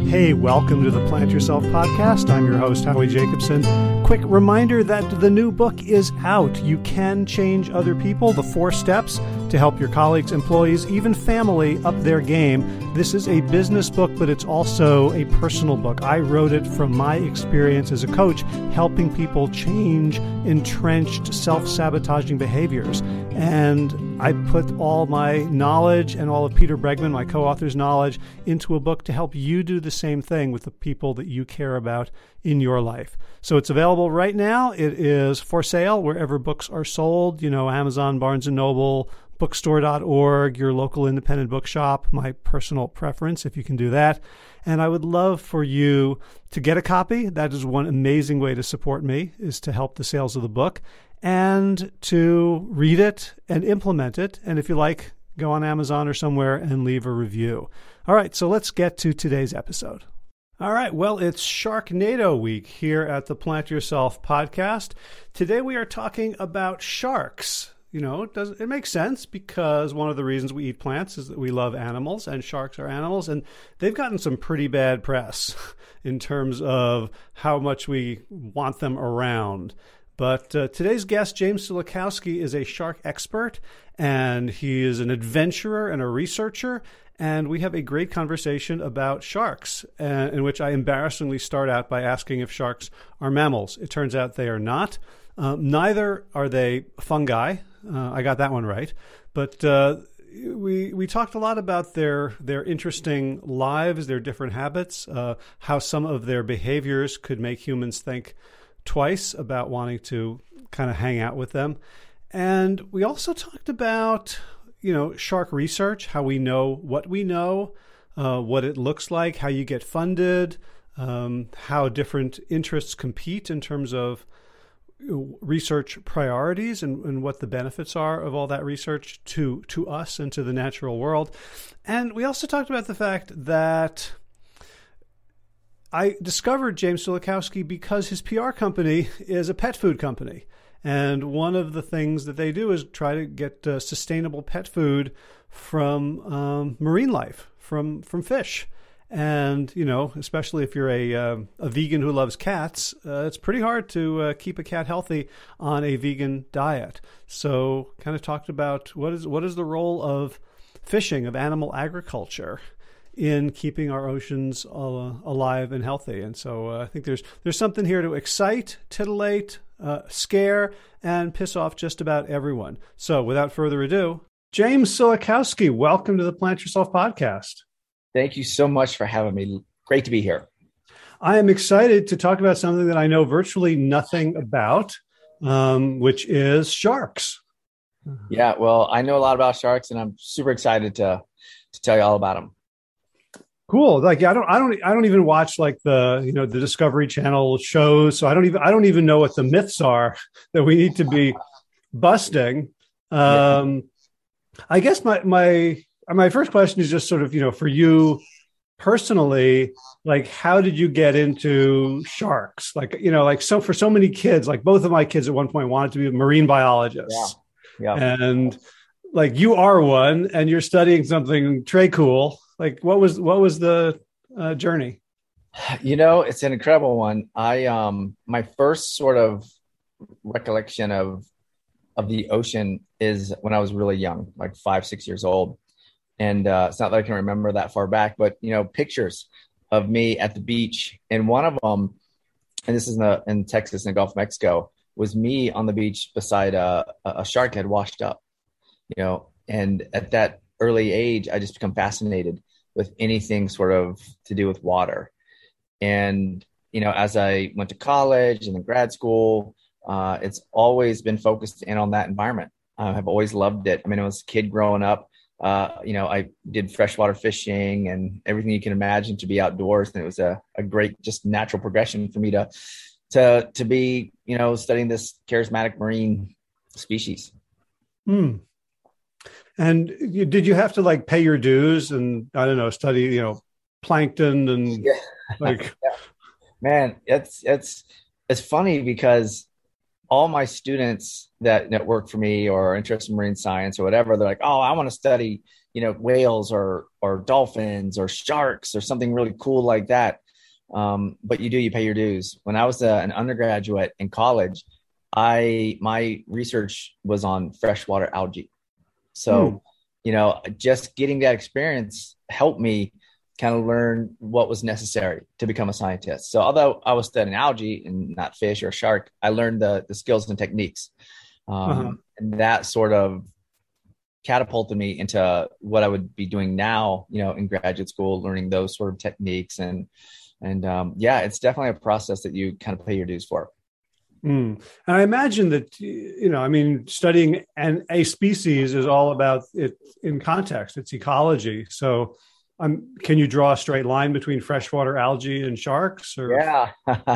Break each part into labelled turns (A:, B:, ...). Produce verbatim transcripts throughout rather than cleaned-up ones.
A: Hey, welcome to the Plant Yourself podcast. I'm your host, Howie Jacobson. Quick reminder that the new book is out. You can change other people. The four steps to help your colleagues, employees, even family up their game. This is a business book, but it's also a personal book. I wrote it from my experience as a coach, helping people change entrenched self-sabotaging behaviors. And I put all my knowledge and all of Peter Bregman, my co-author's knowledge, into a book to help you do the same thing with the people that you care about in your life. So it's available right now. It is for sale wherever books are sold, you know, Amazon, Barnes and Noble, bookstore dot org, your local independent bookshop, my personal preference, if you can do that. And I would love for you to get a copy. That is one amazing way to support me, is to help the sales of the book, and to read it and implement it. And if you like, go on Amazon or somewhere and leave a review. All right, so let's get to today's episode. All right, well, it's Sharknado week here at the Plant Yourself podcast. Today we are talking about sharks. You know, it, does, it makes sense because one of the reasons we eat plants is that we love animals, and sharks are animals, and they've gotten some pretty bad press in terms of how much we want them around. But uh, today's guest, James Sulikowski, is a shark expert, and he is an adventurer and a researcher, and we have a great conversation about sharks, uh, in which I embarrassingly start out by asking if sharks are mammals. It turns out they are not. Um, neither are they fungi. Uh, I got that one right. But uh, we we talked a lot about their their interesting lives, their different habits, uh, how some of their behaviors could make humans think twice about wanting to kind of hang out with them. And we also talked about, you know, shark research, how we know what we know, uh, what it looks like, how you get funded, um, how different interests compete in terms of research priorities, and, and what the benefits are of all that research to to us and to the natural world. And we also talked about the fact that I discovered James Sulikowski because his P R company is a pet food company. And one of the things that they do is try to get uh, sustainable pet food from um, marine life, from from fish. And, you know, especially if you're a uh, a vegan who loves cats, uh, it's pretty hard to uh, keep a cat healthy on a vegan diet. So kind of talked about what is what is the role of fishing, of animal agriculture, in keeping our oceans uh, alive and healthy. And so uh, I think there's there's something here to excite, titillate, uh, scare, and piss off just about everyone. So without further ado, James Sulikowski, welcome to the Plant Yourself podcast.
B: Thank you so much for having me. Great to be here.
A: I am excited to talk about something that I know virtually nothing about, um, which is sharks.
B: Yeah, well, I know a lot about sharks, and I'm super excited to to tell you all about them.
A: Cool. Like, I don't, I don't, I don't even watch like the, you know, the Discovery Channel shows. So I don't even, I don't even know what the myths are that we need to be busting. Um, yeah. I guess my, my, my first question is just sort of, you know, for you personally, like, how did you get into sharks? Like, you know, like, so for so many kids, like both of my kids at one point wanted to be marine biologists. Yeah. Yeah. And like, you are one, and you're studying something très cool. Like, what was what was the uh, journey?
B: You know, it's an incredible one. I um my first sort of recollection of of the ocean is when I was really young, like five, six years old. And uh, it's not that I can remember that far back, but, you know, pictures of me at the beach. And one of them, and this is in, the, in Texas, in the Gulf of Mexico, was me on the beach beside a, a shark had washed up, you know. And at that early age, I just become fascinated with anything sort of to do with water. And, you know, as I went to college and in grad school, uh, it's always been focused in on that environment. Uh, I've always loved it. I mean, I was a kid growing up, uh, you know, I did freshwater fishing and everything you can imagine to be outdoors. And it was a, a great, just natural progression for me to, to, to be, you know, studying this charismatic marine species.
A: Hmm. And you, did you have to like pay your dues and, I don't know, study, you know, plankton and
B: yeah.
A: like,
B: yeah. Man, it's, it's, it's funny because all my students that, that work for me or are interested in marine science or whatever, they're like, oh, I want to study, you know, whales or, or dolphins or sharks or something really cool like that. Um, but you do, you pay your dues. When I was uh, an undergraduate in college, I, my research was on freshwater algae. So,
A: Hmm.
B: you know, just getting that experience helped me kind of learn what was necessary to become a scientist. So although I was studying algae and not fish or shark, I learned the, the skills and techniques.
A: Uh-huh.
B: Um, and that sort of catapulted me into what I would be doing now, you know, in graduate school, learning those sort of techniques. And, and um, yeah, it's definitely a process that you kind of pay your dues for.
A: Mm. And I imagine that, you know, I mean, studying an, a species is all about it in context, it's ecology. So um, can you draw a straight line between freshwater algae and sharks? Or
B: Yeah,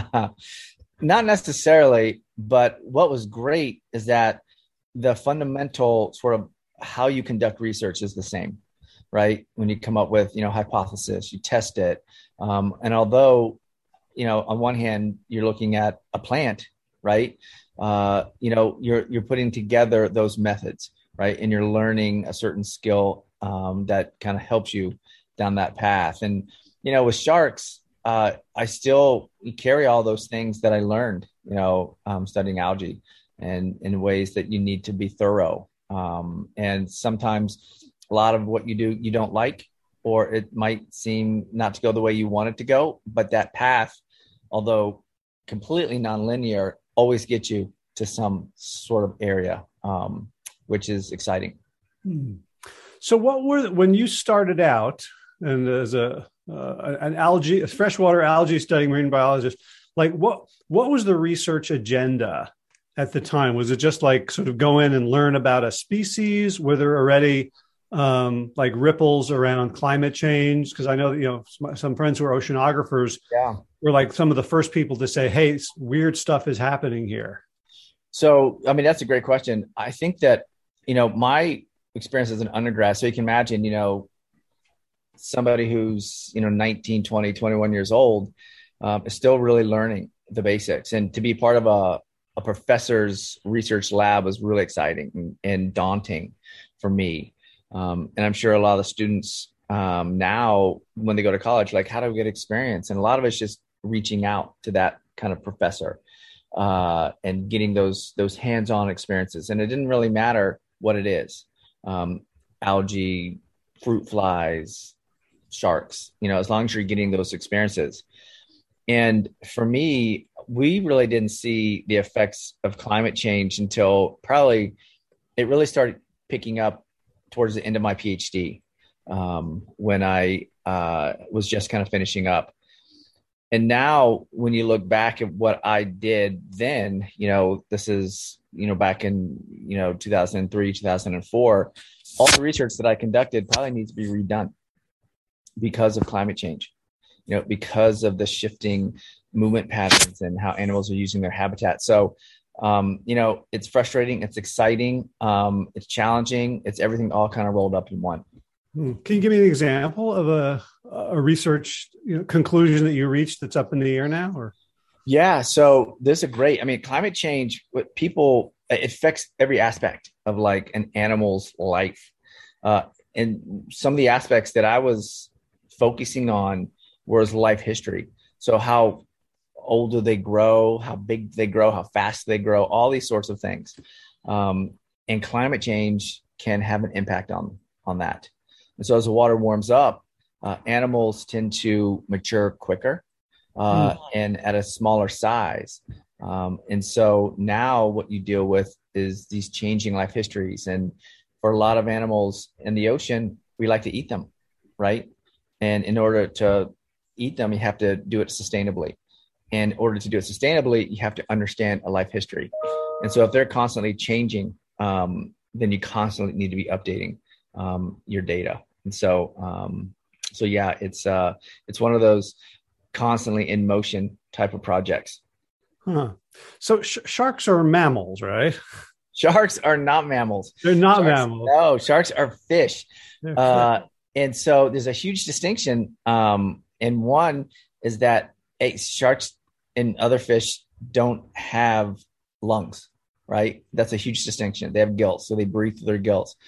B: not necessarily. But what was great is that the fundamental sort of how you conduct research is the same, right? When you come up with, you know, hypothesis, you test it. Um, and although, you know, on one hand, you're looking at a plant, right? Uh, you know, you're, you're putting together those methods, right? And you're learning a certain skill um, that kind of helps you down that path. And, you know, with sharks, uh, I still carry all those things that I learned, you know, um, studying algae and in ways that you need to be thorough. Um, and sometimes a lot of what you do, you don't like, or it might seem not to go the way you want it to go, but that path, although completely nonlinear, always gets you to some sort of area, um, which is exciting.
A: Hmm. So what were, when you started out and as a, uh, an algae, a freshwater algae studying marine biologist, like what, what was the research agenda at the time? Was it just like sort of go in and learn about a species? Were there already um, like ripples around climate change? Because I know that, you know, some, some friends who are oceanographers
B: Yeah.
A: were like some of the first people to say, hey, weird stuff is happening here.
B: So, I mean, that's a great question. I think that, you know, my experience as an undergrad, so you can imagine, you know, somebody who's, you know, nineteen, twenty, twenty-one years old um, is still really learning the basics. And to be part of a, a professor's research lab was really exciting and, and daunting for me. Um, and I'm sure a lot of the students um, now, when they go to college, like, how do we get experience? And a lot of it's just reaching out to that kind of professor uh, and getting those those hands-on experiences. And it didn't really matter what it is, um, algae, fruit flies, sharks, you know, as long as you're getting those experiences. And for me, we really didn't see the effects of climate change until probably it really started picking up towards the end of my PhD, um, when I uh, was just kind of finishing up. And now when you look back at what I did then, you know, this is, you know, back in, you know, two thousand three, two thousand four, all the research that I conducted probably needs to be redone because of climate change, you know, because of the shifting movement patterns and how animals are using their habitat. So, um, you know, it's frustrating, it's exciting, um, it's challenging, it's everything all kind of rolled up in one.
A: Hmm. Can you give me an example of a, a research, you know, conclusion that you reached that's up in the air now? Or
B: Yeah, so this is a great, I mean, climate change, what people, it affects every aspect of like an animal's life. Uh, and some of the aspects that I was focusing on was life history. So how old do they grow, how big they grow, how fast they grow, all these sorts of things. Um, and climate change can have an impact on, on that. And so as the water warms up, uh, animals tend to mature quicker uh, mm. and at a smaller size. Um, and so now what you deal with is these changing life histories. And for a lot of animals in the ocean, we like to eat them, right? And in order to eat them, you have to do it sustainably. And in order to do it sustainably, you have to understand a life history. And so if they're constantly changing, um, then you constantly need to be updating um, your data. And so, um, so yeah, it's uh, it's one of those constantly in motion type of projects.
A: Huh. So sh- sharks are mammals, right?
B: Sharks are not mammals.
A: They're not
B: sharks,
A: mammals.
B: No, sharks are fish.
A: They're
B: uh,
A: fish.
B: And so there's a huge distinction. Um, and one is that hey, sharks and other fish don't have lungs, right? That's a huge distinction. They have gills, so they breathe through their gills.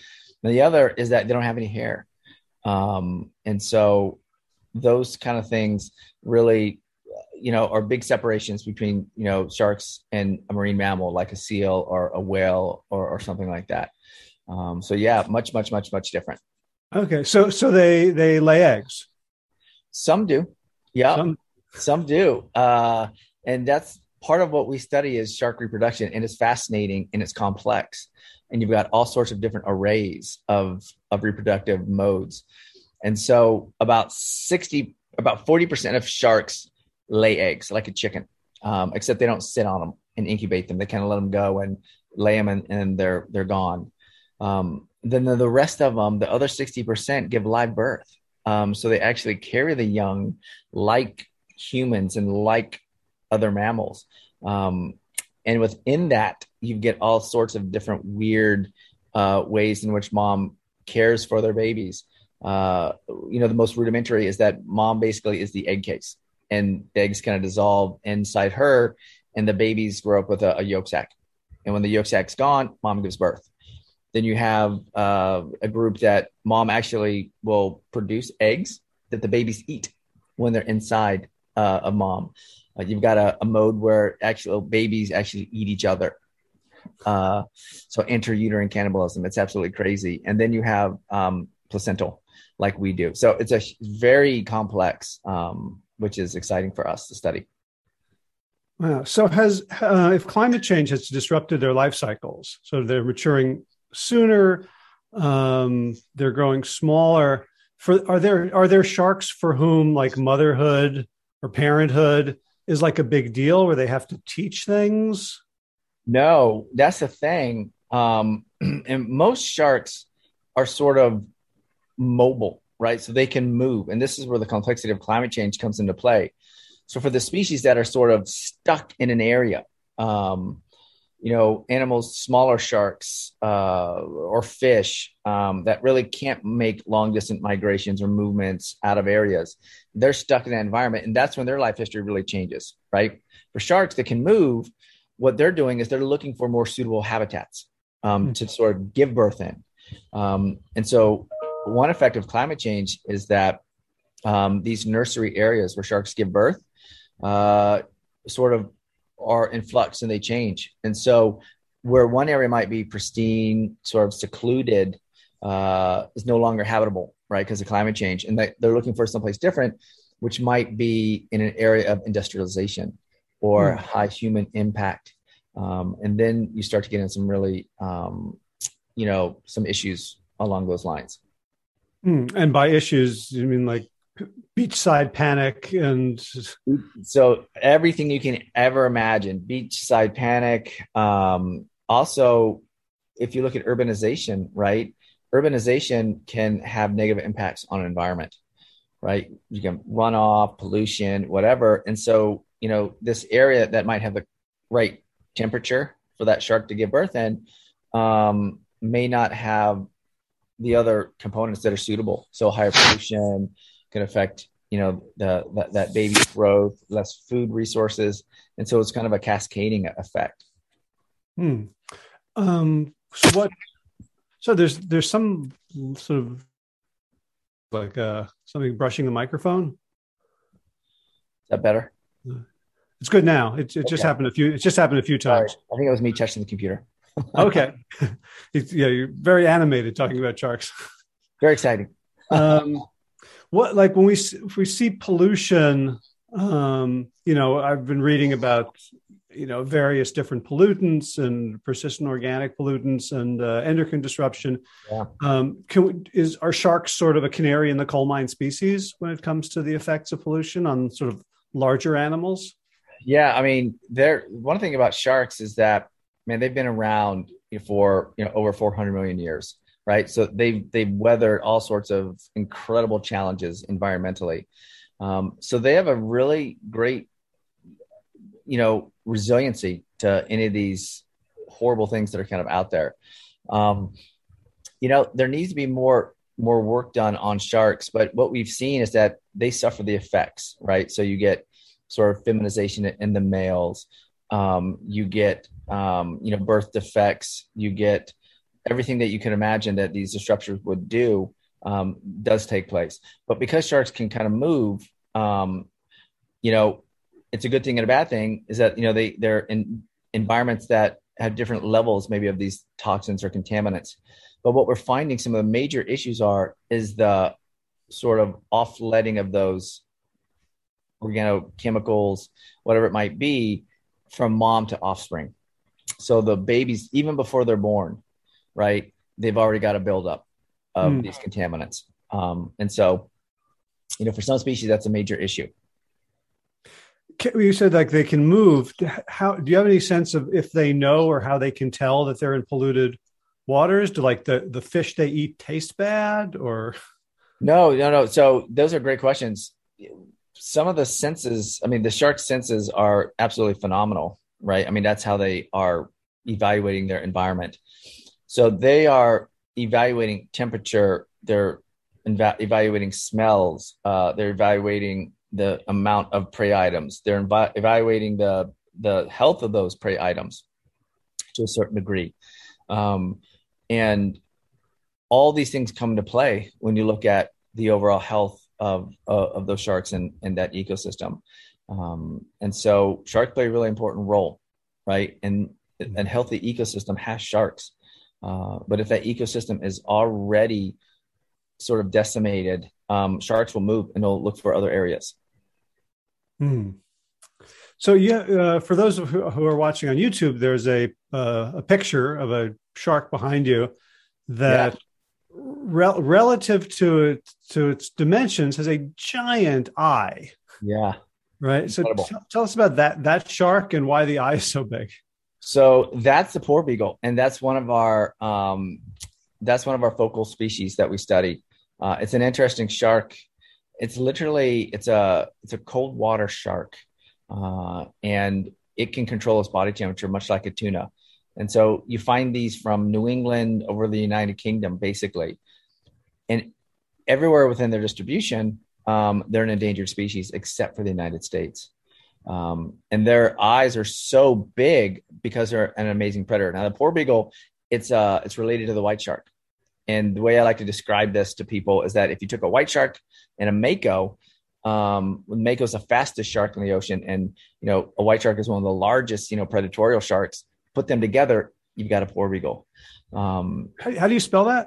B: And the other is that they don't have any hair. Um, and so those kind of things really, you know, are big separations between, you know, sharks and a marine mammal like a seal or a whale or, or something like that. Um, so yeah, much, much, much, much different.
A: Okay. So, so they, they lay eggs.
B: Some do. Yeah.
A: Some,
B: some do. Uh, and that's part of what we study is shark reproduction, and it's fascinating and it's complex. And you've got all sorts of different arrays of, of reproductive modes. And so about sixty, about forty percent of sharks lay eggs like a chicken, um, except they don't sit on them and incubate them. They kind of let them go and lay them and, and they're, they're gone. Um, then the, the rest of them, the other sixty percent give live birth. Um, so they actually carry the young like humans and like other mammals. Um, and within that, you get all sorts of different weird uh, ways in which mom cares for their babies. Uh, you know, the most rudimentary is that mom basically is the egg case, and the eggs kind of dissolve inside her, and the babies grow up with a, a yolk sac. And when the yolk sac's gone, mom gives birth. Then you have uh, a group that mom actually will produce eggs that the babies eat when they're inside uh, of mom. Uh, you've got a, a mode where actual babies actually eat each other. Uh, so intrauterine cannibalism, it's absolutely crazy. And then you have um, placental, like we do. So it's a very complex, um, which is exciting for us to study.
A: Wow. So has uh, if climate change has disrupted their life cycles, so they're maturing sooner, um, they're growing smaller. For are there are there sharks for whom like motherhood or parenthood is like a big deal, where they have to teach things?
B: No, that's the thing. Um, and most sharks are sort of mobile, right? So they can move. And this is where the complexity of climate change comes into play. So for the species that are sort of stuck in an area, um, you know, animals, smaller sharks uh, or fish um, that really can't make long distance migrations or movements out of areas, they're stuck in that environment. And that's when their life history really changes, right? For sharks that can move, what they're doing is they're looking for more suitable habitats um, mm-hmm. to sort of give birth in. Um, and so one effect of climate change is that um, these nursery areas where sharks give birth uh, sort of are in flux and they change. And so where one area might be pristine, sort of secluded, uh, is no longer habitable, right? Because of climate change. And they, they're looking for someplace different, which might be in an area of industrialization or mm. high human impact. Um, and then you start to get in some really, um, you know, some issues along those lines.
A: Mm. And by issues, you mean like beachside panic and
B: so everything you can ever imagine, beachside panic. Um, also, if you look at urbanization, right? Urbanization can have negative impacts on an environment, right? You can runoff, pollution, whatever. And so, you know, this area that might have the right temperature for that shark to give birth in um, may not have the other components that are suitable. So higher pollution can affect, you know, the that, that baby's growth, less food resources. And so it's kind of a cascading effect.
A: Hmm. Um, so what, so there's, there's some sort of like uh, something brushing the microphone.
B: Is that better?
A: It's good now. It, it okay. just happened a few, it's just happened a few times.
B: Sorry. I think it was me touching the computer.
A: Okay. Yeah. You're very animated talking about sharks.
B: Very exciting.
A: um, What, like when we, if we see pollution, um, you know, I've been reading about, you know, various different pollutants and persistent organic pollutants and uh, endocrine disruption.
B: Yeah.
A: Um, can we, is, are sharks sort of a canary in the coal mine species when it comes to the effects of pollution on sort of larger animals?
B: Yeah. I mean, there, one thing about sharks is that, man, they've been around for, you know, over four hundred million years. Right. So they've, they've weathered all sorts of incredible challenges environmentally. Um, so they have a really great, you know, resiliency to any of these horrible things that are kind of out there. Um, you know, there needs to be more, more work done on sharks, but what we've seen is that they suffer the effects, right? So you get sort of feminization in the males. Um, you get, um, you know, birth defects, you get, everything that you can imagine that these disruptors would do um, does take place. But because sharks can kind of move, um, you know, it's a good thing and a bad thing is that, you know, they, they're in environments that have different levels maybe of these toxins or contaminants. But what we're finding some of the major issues are is the sort of offletting of those organochemicals, whatever it might be, from mom to offspring. So the babies, even before they're born, right, they've already got a buildup of mm. these contaminants. Um, and so, you know, for some species, that's a major issue.
A: You said like they can move. How do you have any sense of if they know or how they can tell that they're in polluted waters? Do like the, the fish they eat taste bad or?
B: No, no, no. So those are great questions. Some of the senses, I mean, the shark senses are absolutely phenomenal, right? I mean, that's how they are evaluating their environment. So they are evaluating temperature. They're eva- evaluating smells. Uh, they're evaluating the amount of prey items. They're invi- evaluating the, the health of those prey items to a certain degree. Um, and all these things come into play when you look at the overall health of, uh, of those sharks and, and that ecosystem. Um, and so sharks play a really important role, right? And a healthy ecosystem has sharks. Uh, but if that ecosystem is already sort of decimated, um, sharks will move and they'll look for other areas.
A: Hmm. So yeah, uh, for those who, who are watching on YouTube, there's a uh, a picture of a shark behind you that, yeah. re- relative to it, to its dimensions, has a giant eye.
B: Yeah.
A: Right. So t- tell us about that that shark and why the eye is so big.
B: So that's the porbeagle, and that's one of our um, that's one of our focal species that we study. Uh, it's an interesting shark. It's literally it's a it's a cold water shark, uh, and it can control its body temperature much like a tuna. And so you find these from New England over the United Kingdom, basically, and everywhere within their distribution, um, they're an endangered species except for the United States. Um, and their eyes are so big because they're an amazing predator. Now, the porbeagle, it's uh, it's related to the white shark. And the way I like to describe this to people is that if you took a white shark and a mako, um, mako is the fastest shark in the ocean, and you know a white shark is one of the largest, you know, predatorial sharks. Put them together, you've got a porbeagle. Um,
A: how, how do you spell that?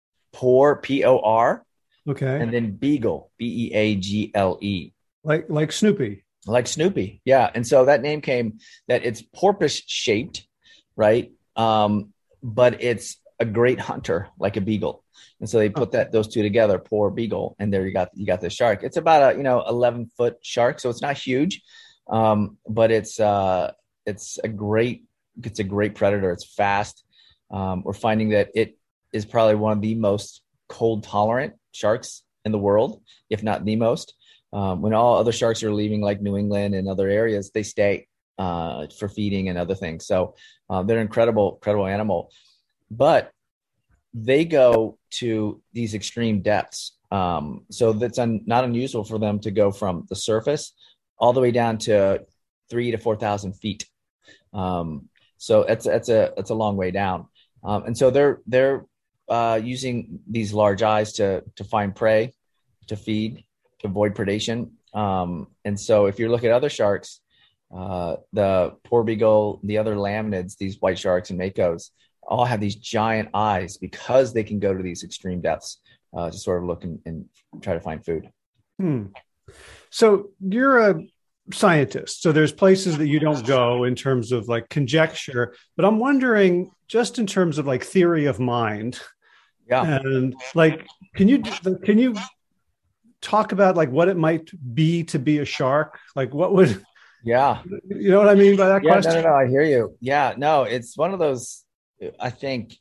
B: Por, P O R.
A: Okay.
B: And then beagle, B E A G L E.
A: Like like Snoopy.
B: Like Snoopy, yeah. And so that name came that it's porpoise shaped, right? Um, but it's a great hunter, like a beagle. And so they put that those two together, porbeagle, and there you got you got the shark. It's about a you know eleven foot shark, so it's not huge, um, but it's uh, it's a great it's a great predator. It's fast. Um, we're finding that it is probably one of the most cold tolerant sharks in the world, if not the most. Um, when all other sharks are leaving, like New England and other areas, they stay uh, for feeding and other things. So uh, they're an incredible, incredible animal. But they go to these extreme depths. Um, so that's un- not unusual for them to go from the surface all the way down to three to four thousand feet. Um, so that's that's a that's a long way down. Um, and so they're they're uh, using these large eyes to to find prey, to feed, to avoid predation. Um, and so if you look at other sharks, uh, the porbeagle, the other laminids, these white sharks and makos, all have these giant eyes because they can go to these extreme depths uh, to sort of look and, and try to find food.
A: Hmm. So you're a scientist. So there's places that you don't go in terms of like conjecture, but I'm wondering just in terms of like theory of mind.
B: Yeah.
A: And like, can you, can you talk about like what it might be to be a shark? Like what would,
B: yeah,
A: you know what I mean by that
B: yeah,
A: question?
B: No, no, no, I hear you. Yeah, no, it's one of those, I think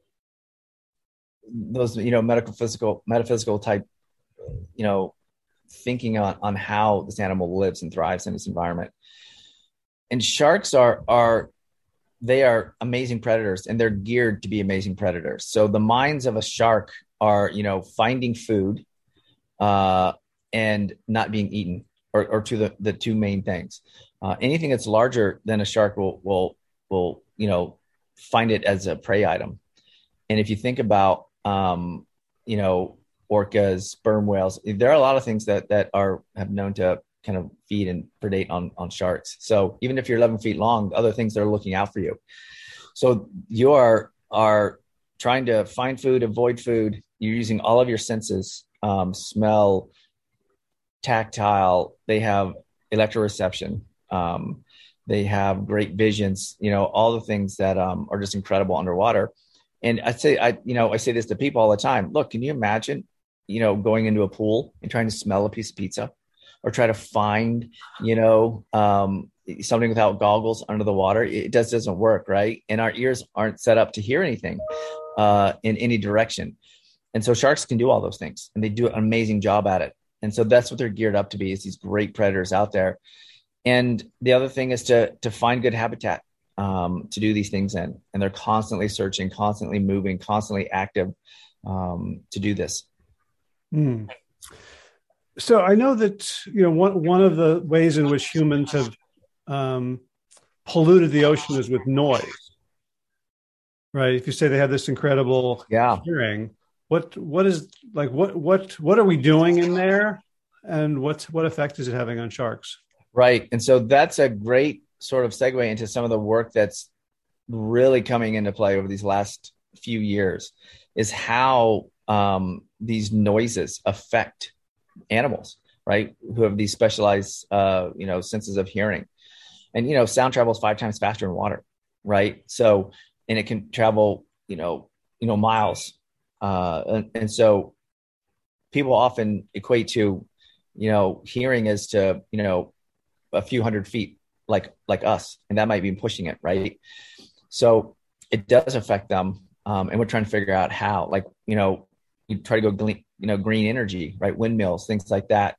B: those, you know, medical, physical, metaphysical type, you know, thinking on, on how this animal lives and thrives in its environment. And sharks are, are, they are amazing predators, and they're geared to be amazing predators. So the minds of a shark are, you know, finding food uh, and not being eaten, or, or to the, the two main things. Uh, anything that's larger than a shark will, will, will, you know, find it as a prey item. And if you think about, um, you know, orcas, sperm whales, there are a lot of things that that are have known to kind of feed and predate on on sharks. So even if you're eleven feet long, other things that are looking out for you. So you are are trying to find food, avoid food. You're using all of your senses, um, smell, tactile. They have electroreception. Um, they have great visions. You know, all the things that um, are just incredible underwater. And I say, I you know, I say this to people all the time. Look, can you imagine, you know, going into a pool and trying to smell a piece of pizza, or try to find, you know, um, something without goggles under the water? It just doesn't work, right? And our ears aren't set up to hear anything uh, in any direction. And so sharks can do all those things, and they do an amazing job at it. And so that's what they're geared up to be, is these great predators out there. And the other thing is to to find good habitat um, to do these things in. And they're constantly searching, constantly moving, constantly active um, to do this.
A: Mm. So I know that, you know, one one of the ways in which humans have um, polluted the ocean is with noise, right? If you say they have this incredible
B: yeah.
A: hearing, what what is like what what what are we doing in there, and what what effect is it having on sharks?
B: Right, and so that's a great sort of segue into some of the work that's really coming into play over these last few years, is how um, these noises affect animals, right? Who have these specialized, uh, you know, senses of hearing. And, you know, sound travels five times faster in water, right? So, and it can travel, you know, you know, miles. Uh, and, and so people often equate to, you know, hearing as to, you know, a few hundred feet, like, like us, and that might be pushing it, right? So it does affect them. Um, and we're trying to figure out how, like, you know, you try to go, green, you know, green energy, right? Windmills, things like that.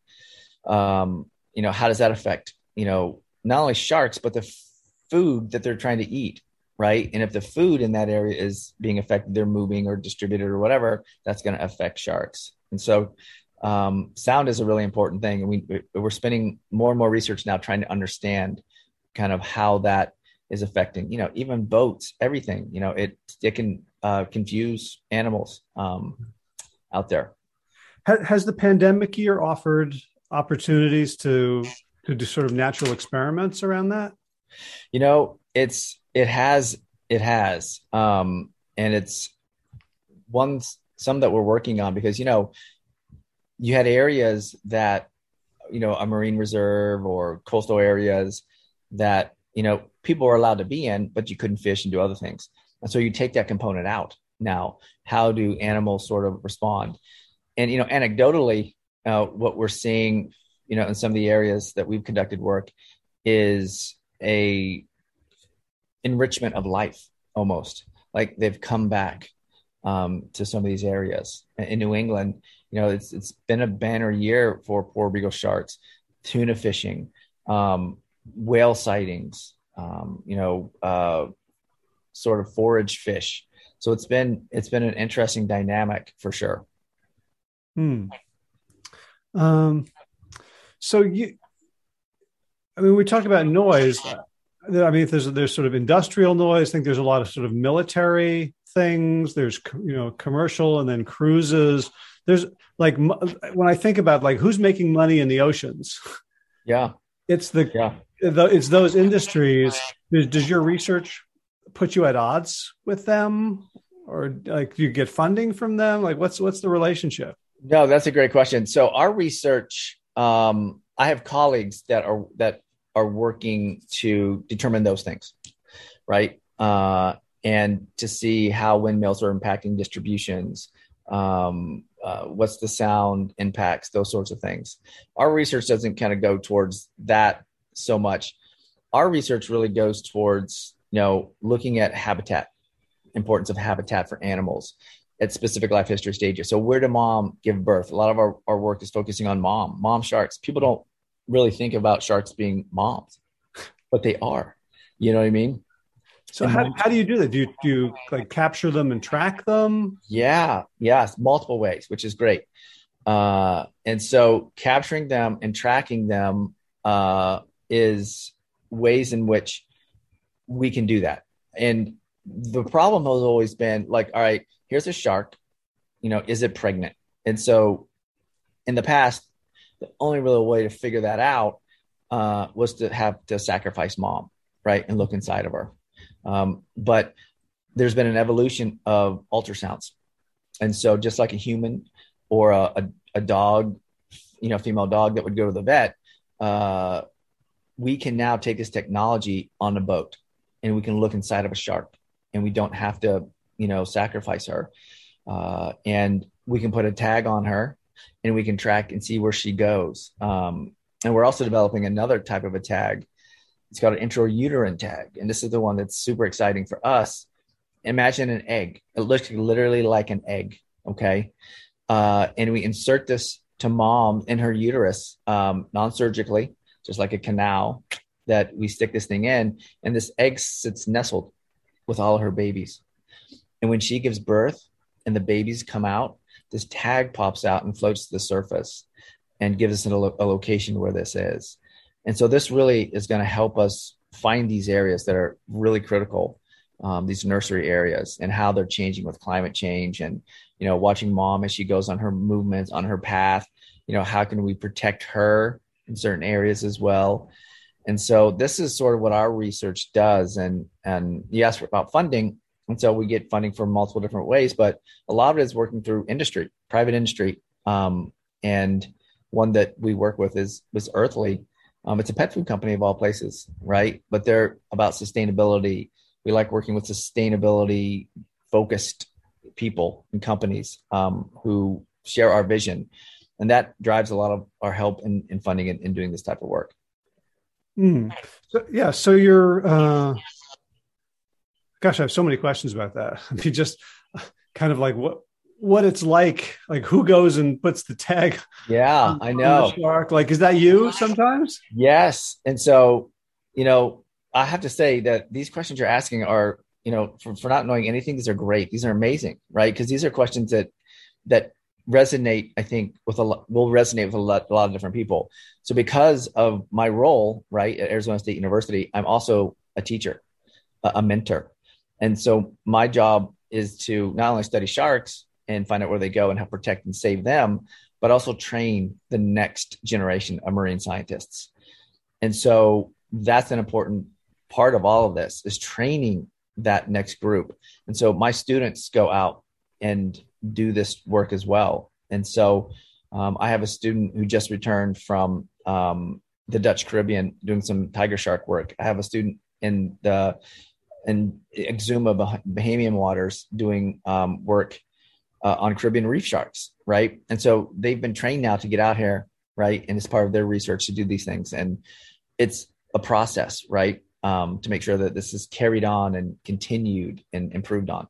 B: Um, you know, how does that affect, you know, not only sharks, but the f- food that they're trying to eat, right? And if the food in that area is being affected, they're moving or distributed or whatever, that's going to affect sharks. And so um, sound is a really important thing. And we, we're spending more and more research now trying to understand kind of how that is affecting, you know, even boats, everything, you know, it, it can uh, confuse animals um, out there.
A: Has the pandemic year offered opportunities to to do sort of natural experiments around that?
B: You know, it's it has it has, um, and it's one some that we're working on, because you know, you had areas that, you know, a marine reserve or coastal areas that, you know, people were allowed to be in, but you couldn't fish and do other things. And so you take that component out. Now, how do animals sort of respond? And, you know, anecdotally, uh, what we're seeing, you know, in some of the areas that we've conducted work is a enrichment of life, almost like they've come back um, to some of these areas. In New England, you know, it's it's been a banner year for poor beagle sharks, tuna fishing, um, whale sightings, um, you know, uh, sort of forage fish. So it's been it's been an interesting dynamic for sure.
A: Hmm. Um, so you, I mean, we talk about noise. I mean, there's there's sort of industrial noise. I think there's a lot of sort of military things. There's, you know, commercial, and then cruises. There's like, when I think about like who's making money in the oceans,
B: yeah,
A: it's the
B: yeah,
A: the, it's those industries. Does, does your research put you at odds with them, or like do you get funding from them? Like, what's what's the relationship?
B: No, that's a great question. So our research, um, I have colleagues that are that are working to determine those things, right? Uh, and to see how windmills are impacting distributions, um, uh, what's the sound impacts, those sorts of things. Our research doesn't kind of go towards that so much. Our research really goes towards, you know, looking at habitat, importance of habitat for animals at specific life history stages. So where do mom give birth? A lot of our, our work is focusing on mom, mom sharks. People don't really think about sharks being moms, but they are. You know what I mean?
A: So how, how do you do that? Do you, do you like capture them and track them?
B: Yeah, yes, multiple ways, which is great. Uh, and so capturing them and tracking them uh, is ways in which we can do that. And the problem has always been like, all right, here's a shark, you know, is it pregnant? And so in the past, the only real way to figure that out uh, was to have to sacrifice mom, right? And look inside of her. Um, but there's been an evolution of ultrasounds. And so just like a human or a, a, a dog, you know, female dog that would go to the vet, uh, we can now take this technology on a boat and we can look inside of a shark and we don't have to, you know, sacrifice her. Uh, and we can put a tag on her and we can track and see where she goes. Um, and we're also developing another type of a tag. It's called an intrauterine tag. And this is the one that's super exciting for us. Imagine an egg. It looks literally like an egg. Okay. Uh, and we insert this to mom in her uterus, um, non-surgically, just like a canal that we stick this thing in. And this egg sits nestled with all of her babies. And when she gives birth and the babies come out, this tag pops out and floats to the surface and gives us a, lo- a location where this is. And so this really is going to help us find these areas that are really critical, um, these nursery areas, and how they're changing with climate change, and, you know, watching mom as she goes on her movements, on her path, you know, how can we protect her in certain areas as well. And so this is sort of what our research does. And, and you asked about funding. And so we get funding from multiple different ways, but a lot of it is working through industry, private industry. Um, and one that we work with is, is Earthly. Um, it's a pet food company of all places, right? But they're about sustainability. We like working with sustainability focused people and companies um, who share our vision. And that drives a lot of our help in, in funding and in doing this type of work.
A: Mm. So, yeah. So you're, uh, gosh, I have so many questions about that. I mean, just kind of like what, what it's like, like who goes and puts the tag.
B: Yeah,
A: on,
B: I know.
A: on the shark? Like, is that you sometimes?
B: Yes. And so, you know, I have to say that these questions you're asking are, you know, for, for not knowing anything, these are great. These are amazing, right? Because these are questions that, that resonate, I think, with a lot, will resonate with a lot, a lot of different people. So because of my role, right, at Arizona State University, I'm also a teacher, a, a mentor. And so my job is to not only study sharks and find out where they go and help protect and save them, but also train the next generation of marine scientists. And so that's an important part of all of this, is training that next group. And so my students go out and do this work as well. And so um, I have a student who just returned from um, the Dutch Caribbean doing some tiger shark work. I have a student in the in Exuma, Bah- Bahamian waters doing um, work uh, on Caribbean reef sharks, right? And so they've been trained now to get out here, right? And it's part of their research to do these things. And it's a process, right? Um, to make sure that this is carried on and continued and improved on.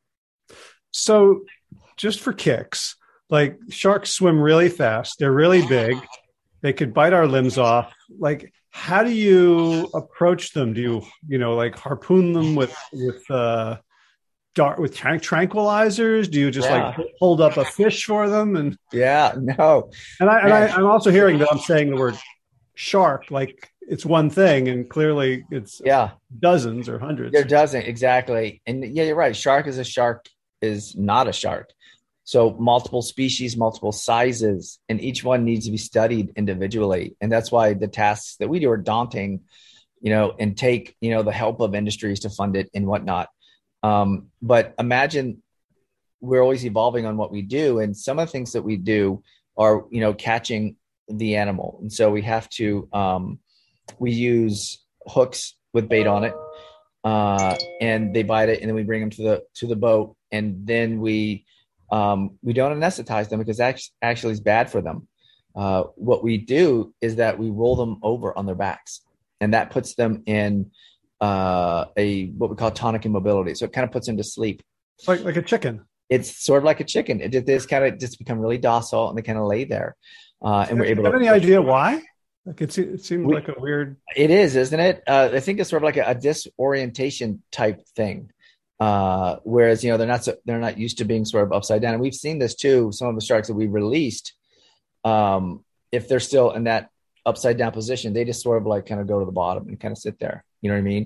A: So just for kicks, like sharks swim really fast. They're really big. They could bite our limbs off. Like, how do you approach them? Do you, you know, like harpoon them with, with, uh, dart with tran- tranquilizers? Do you just yeah. like hold up a fish for them? And
B: yeah, no.
A: And I, and I, I'm also hearing that I'm saying the word shark, like it's one thing, and clearly it's
B: yeah
A: dozens or hundreds.
B: There doesn't exactly. And yeah, you're right. Shark is a shark is not a shark. So multiple species, multiple sizes, and each one needs to be studied individually. And that's why the tasks that we do are daunting, you know, and take, you know, the help of industries to fund it and whatnot. Um, but imagine we're always evolving on what we do. And some of the things that we do are, you know, catching the animal. And so we have to, um, we use hooks with bait on it, uh, and they bite it, and then we bring them to the, to the boat. And then we, Um, we don't anesthetize them because that actually is bad for them. Uh, what we do is that we roll them over on their backs, and that puts them in uh, a what we call tonic immobility. So it kind of puts them to sleep.
A: Like like a chicken.
B: It's sort of like a chicken. It just, they just kind of just become really docile, and they kind of lay there. Uh, and we're able
A: to.
B: Have
A: any idea why? Like it, it seems we, like a weird.
B: It is, isn't it? Uh, I think it's sort of like a, a disorientation type thing. Uh, whereas, you know, they're not, so, they're not used to being sort of upside down. And we've seen this too. Some of the sharks that we released, um, if they're still in that upside down position, they just sort of like kind of go to the bottom and kind of sit there. You know what I mean?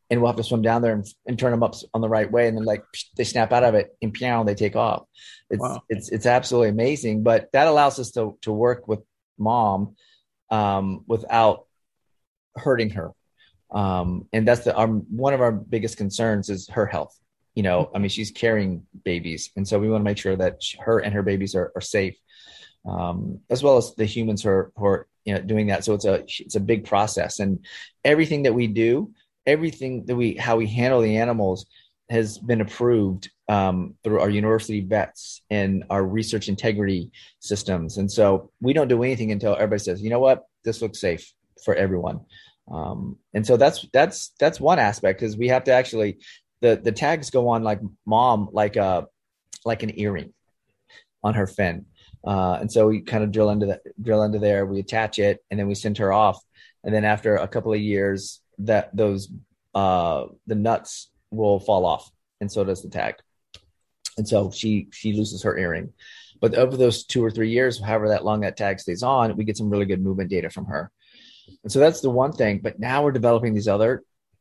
B: and we'll have to swim down there and, and turn them up on the right way. And then like they snap out of it and piano, they take off. It's,
A: Wow.
B: it's, it's absolutely amazing, but that allows us to, to work with mom um, without hurting her. Um, and that's the, our, one of our biggest concerns is her health. You know, I mean, she's carrying babies. And so we want to make sure that she, her and her babies are, are safe, um, as well as the humans who are, who are, you know, doing that. So it's a, it's a big process, and everything that we do, everything that we, how we handle the animals has been approved um, through our university vets and our research integrity systems. And so we don't do anything until everybody says, you know what, this looks safe for everyone. Um, and so that's, that's, that's one aspect, is we have to actually, the, the tags go on like mom, like a, like an earring on her fin. Uh, and so we kind of drill into that, drill into there, we attach it, and then we send her off. And then after a couple of years, that those uh the nuts will fall off, and so does the tag. And so she she loses her earring. But over those two or three years, however that long that tag stays on, we get some really good movement data from her. And so that's the one thing. But now we're developing these other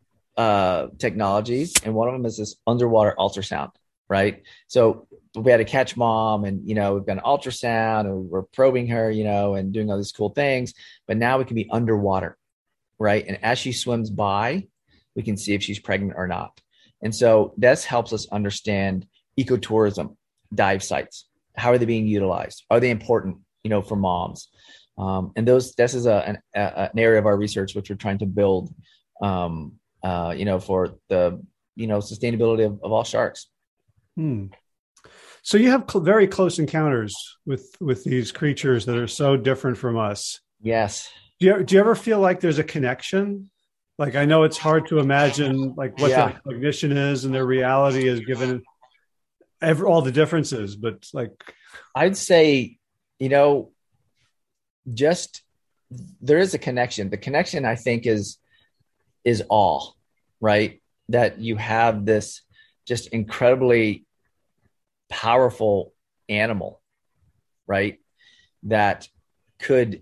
B: uh technologies, and one of them is this underwater ultrasound, right? So we had to catch mom, and you know, we've got an ultrasound, and we're probing her, you know, and doing all these cool things. But now we can be underwater, right? And as she swims by, we can see if she's pregnant or not. And so this helps us understand ecotourism, dive sites. How are they being utilized? Are they important, you know, for moms? Um, and those, this is a, an, a, an area of our research, which we're trying to build, um, uh, you know, for the, you know, sustainability of, of all sharks.
A: Hmm. So you have cl- very close encounters with, with these creatures that are so different from us.
B: Yes.
A: Do you, do you ever feel like there's a connection? Like, I know it's hard to imagine like what
B: Yeah.
A: their cognition is and their reality is, given every, all the differences, but like,
B: I'd say, you know, just there is a connection. The connection, I think, is, is awe, right? That you have this just incredibly powerful animal, right? That could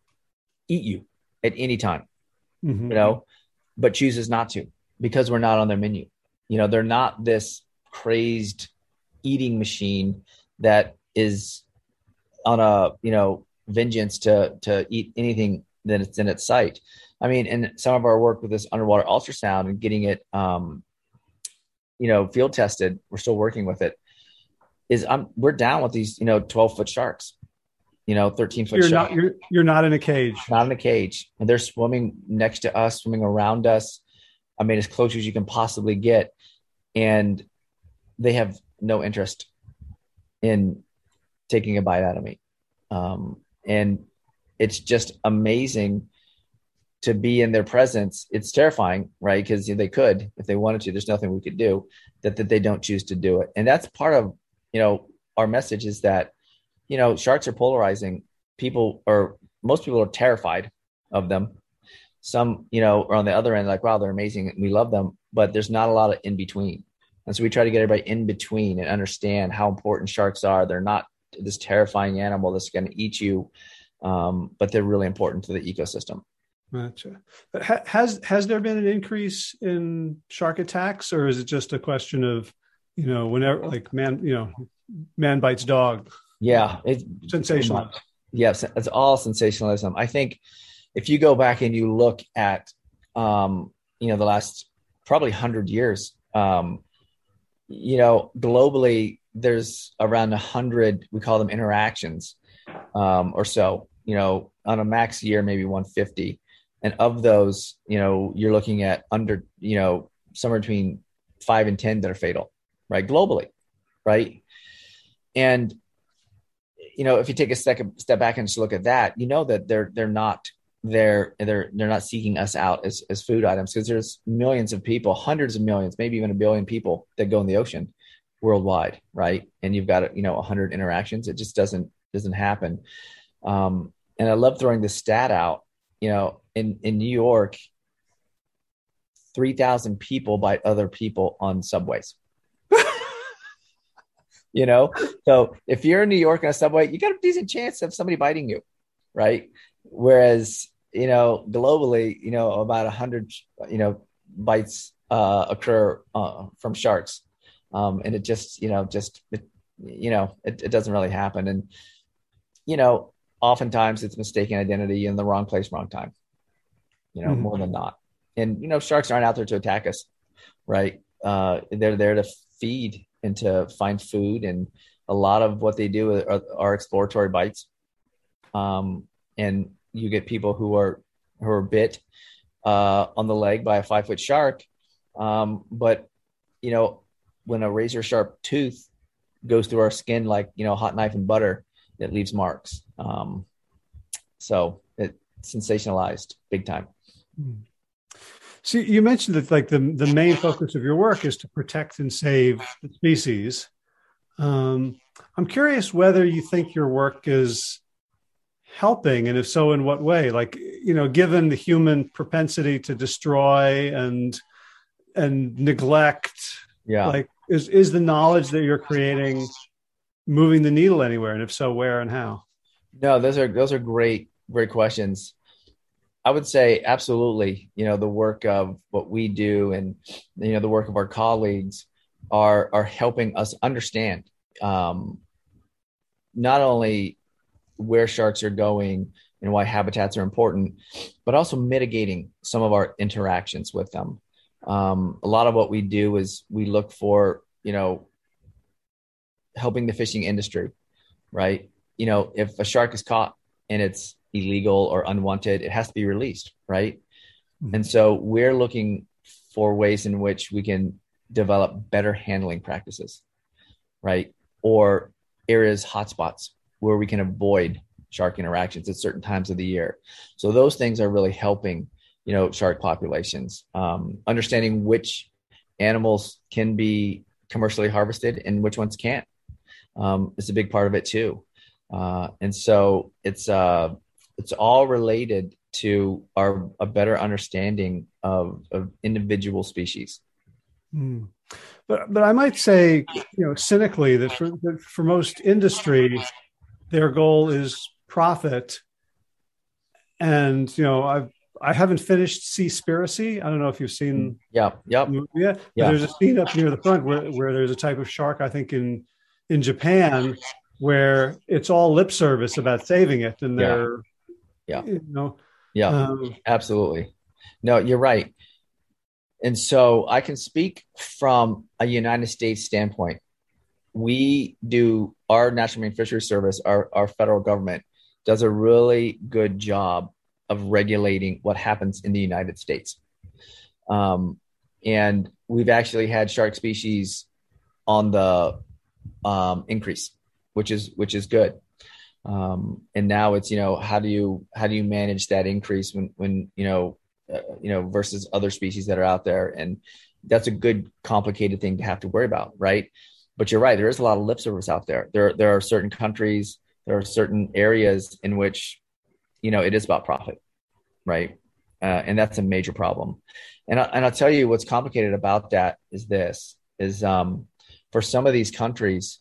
B: eat you at any time,
A: mm-hmm.
B: you know, but chooses not to, because we're not on their menu. You know, they're not this crazed eating machine that is on a, you know, vengeance to, to eat anything that's in its sight. I mean, in some of our work with this underwater ultrasound and getting it, um, you know, field tested, we're still working with it, is I'm, we're down with these, you know, twelve foot sharks, you know, thirteen foot
A: You're
B: sharks.
A: not, you're, you're not in a cage.
B: Not in a cage. And they're swimming next to us, swimming around us. I mean, as close as you can possibly get. And they have no interest in taking a bite out of me. Um, and it's just amazing to be in their presence. It's terrifying, right? Because they could, if they wanted to, there's nothing we could do, that, that they don't choose to do it. And that's part of, you know, our message is that, you know, sharks are polarizing. People are, most people are terrified of them. Some, you know, are on the other end, like, wow, they're amazing, we love them, but there's not a lot of in between. And so we try to get everybody in between and understand how important sharks are. They're not this terrifying animal that's going to eat you, um, but they're really important to the ecosystem.
A: Gotcha. But ha- has has there been an increase in shark attacks, or is it just a question of, you know, whenever, like, man, you know, man bites dog?
B: Yeah, it's
A: sensational.
B: Yes, it's all sensationalism. I think if you go back and you look at, um, you know, the last probably hundred years, um, you know, globally, there's around a hundred, we call them interactions, um, or so, you know, on a max year, maybe one hundred fifty. And of those, you know, you're looking at under, you know, somewhere between five and ten that are fatal, right? Globally, right? And, you know, if you take a second step back and just look at that, you know that they're they're not they're they're they're not seeking us out as as food items, because there's millions of people, hundreds of millions, maybe even a billion people that go in the ocean worldwide, right? And you've got, you know, a hundred interactions. It just doesn't doesn't happen. Um, and I love throwing this stat out. You know, in in New York, three thousand people bite other people on subways. You know, so if you're in New York on a subway, you got a decent chance of somebody biting you, right? Whereas, you know, globally, you know, about a hundred, you know, bites uh, occur uh, from sharks. Um, and it just, you know, just, it, you know, it, it doesn't really happen. And, you know, oftentimes it's mistaken identity in the wrong place, wrong time, you know,
A: Mhm.
B: more than not. And, you know, sharks aren't out there to attack us, right? Uh, they're there to feed and to find food. And a lot of what they do are, are exploratory bites. Um, and you get people who are, who are bit uh, on the leg by a five foot shark. Um, but, you know, when a razor sharp tooth goes through our skin, like, you know, hot knife and butter, it leaves marks. Um, so it sensationalized big time.
A: Mhm. So you mentioned that like the, the main focus of your work is to protect and save the species. Um, I'm curious whether you think your work is helping, and if so, in what way? Like, you know, given the human propensity to destroy and and neglect,
B: Yeah.
A: like, is is the knowledge that you're creating moving the needle anywhere? And if so, where and how?
B: No, those are, those are great, great questions. I would say absolutely. You know, the work of what we do and, you know, the work of our colleagues are, are helping us understand um, not only where sharks are going and why habitats are important, but also mitigating some of our interactions with them. Um, a lot of what we do is we look for, you know, helping the fishing industry, right? You know, if a shark is caught and it's illegal or unwanted, it has to be released, right? And
A: Mhm.
B: so we're looking for ways in which we can develop better handling practices, right? Or areas, hotspots where we can avoid shark interactions at certain times of the year. So those things are really helping, you know, shark populations. Um, understanding which animals can be commercially harvested and which ones can't um, is a big part of it too. Uh, and so it's uh, it's all related to our a better understanding of, of individual species.
A: Mm. But but I might say, you know, cynically that for that for most industry, their goal is profit. And you know, I've I haven't finished Seaspiracy. I don't know if you've seen
B: Yeah.
A: the
B: Yep.
A: movie yet, but
B: Yeah.
A: there's a scene up near the front where where there's a type of shark, I think in in Japan, where it's all lip service about saving it, and
B: Yeah.
A: they're,
B: Yeah.
A: you know,
B: Yeah.
A: um,
B: Absolutely. No, you're right. And so I can speak from a United States standpoint. We do our National Marine Fisheries Service, our, our federal government does a really good job of regulating what happens in the United States. Um, and we've actually had shark species on the um, increase, which is which is good. Um, and now it's, you know, how do you how do you manage that increase when when you know uh, you know versus other species that are out there, and that's a good complicated thing to have to worry about, right? But you're right, there is a lot of lip service out there. There there are certain countries, there are certain areas in which, you know, it is about profit, right? Uh, and that's a major problem. And I, and I'll tell you what's complicated about that is this is um, for some of these countries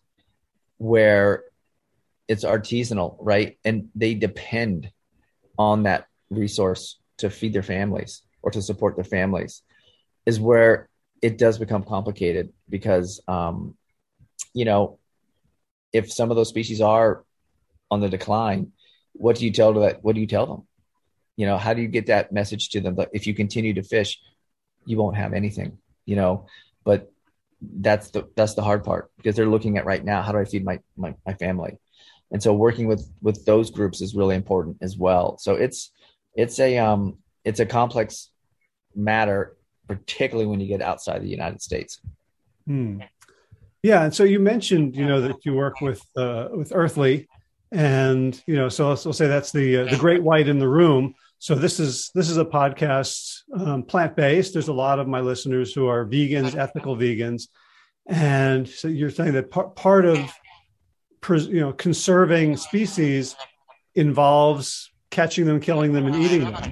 B: where it's artisanal, right? And they depend on that resource to feed their families or to support their families, is where it does become complicated because, um, you know, if some of those species are on the decline, what do you tell to that? What do you tell them? You know, how do you get that message to them that if you continue to fish, you won't have anything, you know? But that's the that's the hard part because they're looking at right now, how do I feed my my, my family? And so working with with those groups is really important as well. So it's it's a um it's a complex matter, particularly when you get outside the United States.
A: hmm. Yeah. And so you mentioned, you know, that you work with uh, with Earthly, and you know, so let's, let's say that's the uh, the great white in the room. So this is this is a podcast, um, plant based. There's a lot of my listeners who are vegans, ethical vegans, and so you're saying that part part of you know conserving species involves catching them, killing them, and eating them.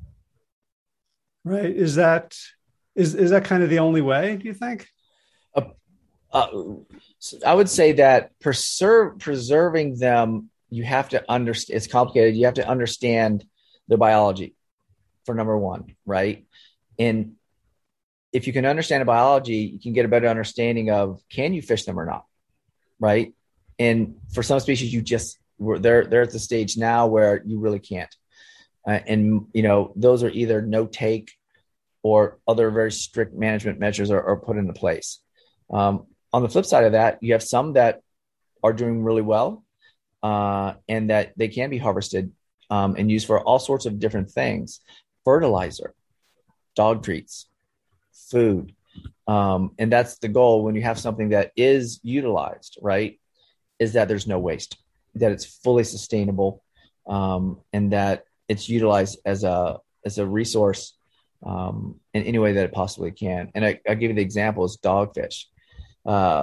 A: Right? Is that is is that kind of the only way? Do you think?
B: Uh, uh, I would say that preserve preserving them, you have to understand. It's complicated. You have to understand their biology for number one, right? And if you can understand the biology, you can get a better understanding of, can you fish them or not? Right. And for some species, you just, they're, they're at the stage now where you really can't. Uh, and, you know, those are either no take or other very strict management measures are, are put into place. Um, on the flip side of that, you have some that are doing really well, uh, and that they can be harvested um, and used for all sorts of different things: fertilizer, dog treats, food. Um, and that's the goal when you have something that is utilized, right? Is that there's no waste, that it's fully sustainable, um, and that it's utilized as a as a resource um, in any way that it possibly can. And I, I'll give you the example is dogfish. Uh,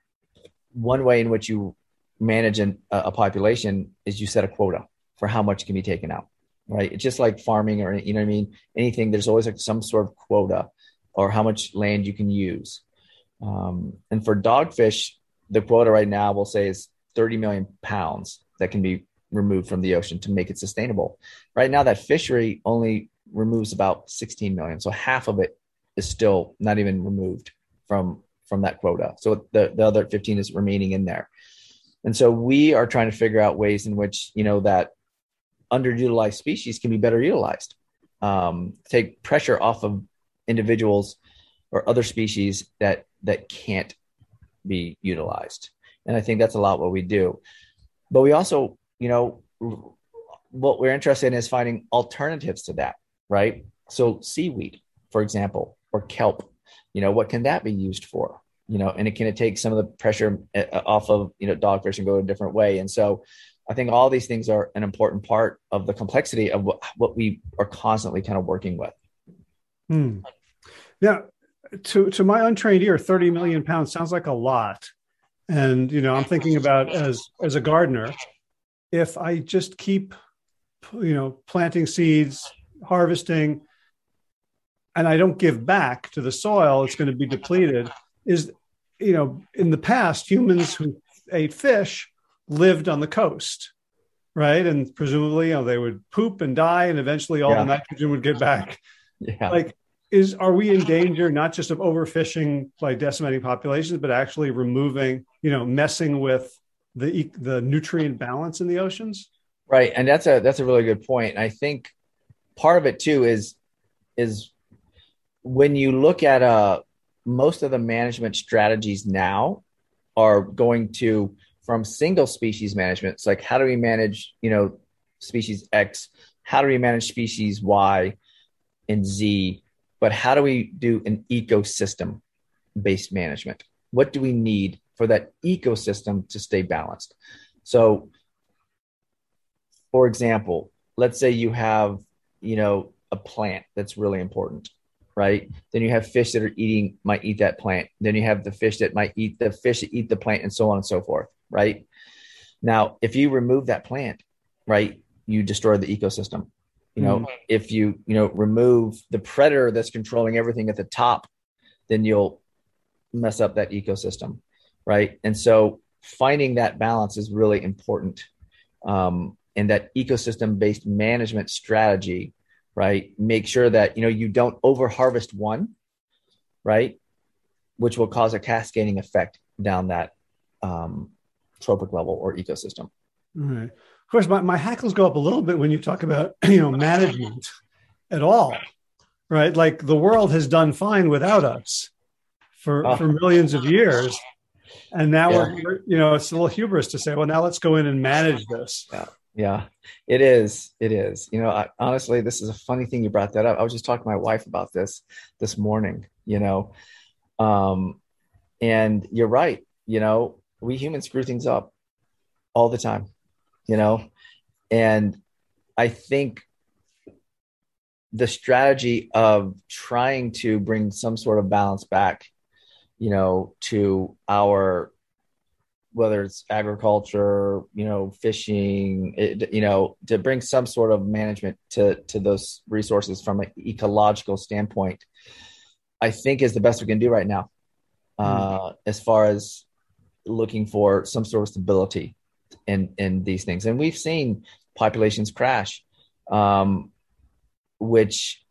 B: one way in which you manage an, a population is you set a quota for how much can be taken out, right? It's just like farming, or, you know what I mean? Anything, there's always like some sort of quota or how much land you can use. Um, and for dogfish, the quota right now we'll say is thirty million pounds that can be removed from the ocean to make it sustainable. Right now, that fishery only removes about sixteen million. So half of it is still not even removed from, from that quota. So the, the other fifteen is remaining in there. And so we are trying to figure out ways in which, you know, that underutilized species can be better utilized, um, take pressure off of individuals or other species that, that can't be utilized. And I think that's a lot what we do. But we also, you know, what we're interested in is finding alternatives to that, right? So seaweed, for example, or kelp, you know, what can that be used for? You know, and it can take some of the pressure off of, you know, dogfish and go a different way. And so I think all these things are an important part of the complexity of what, what we are constantly kind of working with.
A: Hmm. Yeah. To, to my untrained ear, thirty million pounds sounds like a lot. And, you know, I'm thinking about as, as a gardener, if I just keep, you know, planting seeds, harvesting, and I don't give back to the soil, it's going to be depleted. Is, you know, in the past, humans who ate fish lived on the coast, right? And presumably, you know, they would poop and die, and eventually all yeah. the nitrogen would get back.
B: Yeah.
A: Like, is, are we in danger not just of overfishing by decimating populations, but actually removing, you know, messing with the the nutrient balance in the oceans?
B: Right. And that's a, that's a really good point. And I think part of it too is, is when you look at, uh, most of the management strategies now are going to from single species management. It's like, how do we manage, you know, species X? How do we manage species Y and Z? But how do we do an ecosystem based management? What do we need for that ecosystem to stay balanced? So, for example, let's say you have, you know, a plant that's really important, right? Then you have fish that are eating, might eat that plant. Then you have the fish that might eat the fish that eat the plant, and so on and so forth, right? Now, if you remove that plant, right, you destroy the ecosystem. You know, mm-hmm. if you, you know, remove the predator that's controlling everything at the top, then you'll mess up that ecosystem, right? And so finding that balance is really important. Um, and that ecosystem-based management strategy, right? Make sure that, you know, you don't over harvest one, right? Which will cause a cascading effect down that um, trophic level or ecosystem.
A: All right. Of course, my, my hackles go up a little bit when you talk about, you know, management at all, right? Like the world has done fine without us for, oh. for millions of years. And now yeah. we're, you know, it's a little hubris to say, well, now let's go in and manage this.
B: Yeah. Yeah, it is. It is. You know, I, honestly, this is a funny thing you brought that up. I was just talking to my wife about this this morning, you know, um, and you're right. You know, we humans screw things up all the time, you know, and I think the strategy of trying to bring some sort of balance back, you know, to our, whether it's agriculture, you know, fishing, it, you know, to bring some sort of management to, to those resources from an ecological standpoint, I think is the best we can do right now, uh, mm. as far as looking for some sort of stability in, in these things. And we've seen populations crash, um, which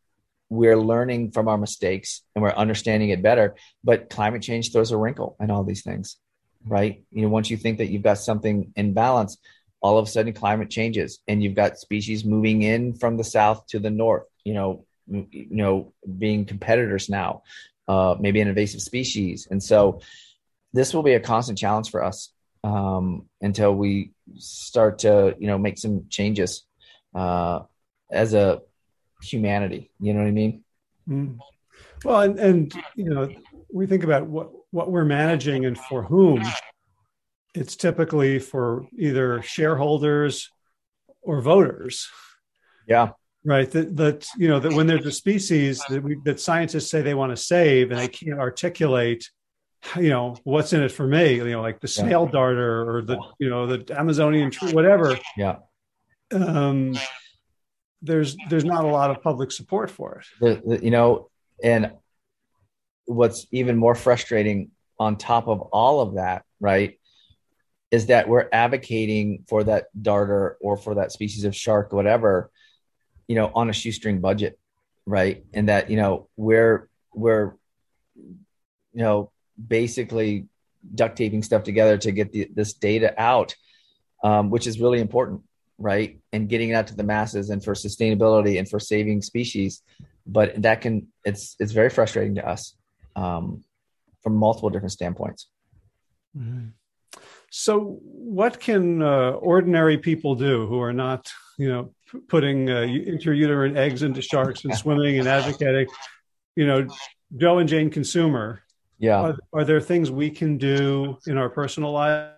B: we're learning from our mistakes and we're understanding it better. But climate change throws a wrinkle in all these things, right? You know, once you think that you've got something in balance, all of a sudden climate changes and you've got species moving in from the south to the north, you know, you know, being competitors now, uh, maybe an invasive species. And so this will be a constant challenge for us um, until we start to, you know, make some changes uh, as a humanity. You know what I mean?
A: Mm. Well, and, and, you know, we think about what, what we're managing and for whom. It's typically for either shareholders or voters.
B: Yeah.
A: Right. That, that, you know, that when there's a species that we, that scientists say they want to save and they can't articulate, you know, what's in it for me, you know, like the snail yeah. darter or the, you know, the Amazonian tree, whatever.
B: Yeah.
A: Um, there's, there's not a lot of public support for it.
B: The, the, you know, and what's even more frustrating on top of all of that, right, is that we're advocating for that darter or for that species of shark, whatever, you know, on a shoestring budget, right? And that, you know, we're, we're, you know, basically duct taping stuff together to get the, this data out, um, which is really important, right? And getting it out to the masses and for sustainability and for saving species. But that can, it's, it's very frustrating to us um, from multiple different standpoints.
A: Mm-hmm. So what can uh, ordinary people do who are not, you know, p- putting uh, intrauterine eggs into sharks and swimming and advocating, you know, Joe and Jane consumer?
B: Yeah.
A: Are, are there things we can do in our personal life?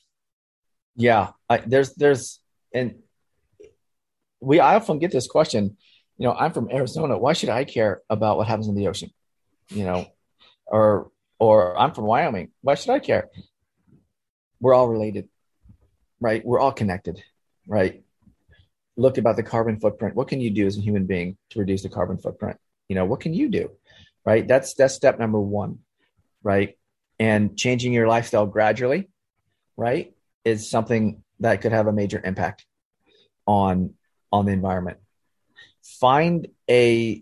B: Yeah. I, there's, there's, and we, I often get this question, you know, I'm from Arizona. Why should I care about what happens in the ocean? You know, or, or I'm from Wyoming. Why should I care? We're all related, right? We're all connected, right? Look about the carbon footprint. What can you do as a human being to reduce the carbon footprint? You know, what can you do, right? That's that's step number one, right? And changing your lifestyle gradually, right, is something that could have a major impact on on the environment. Find a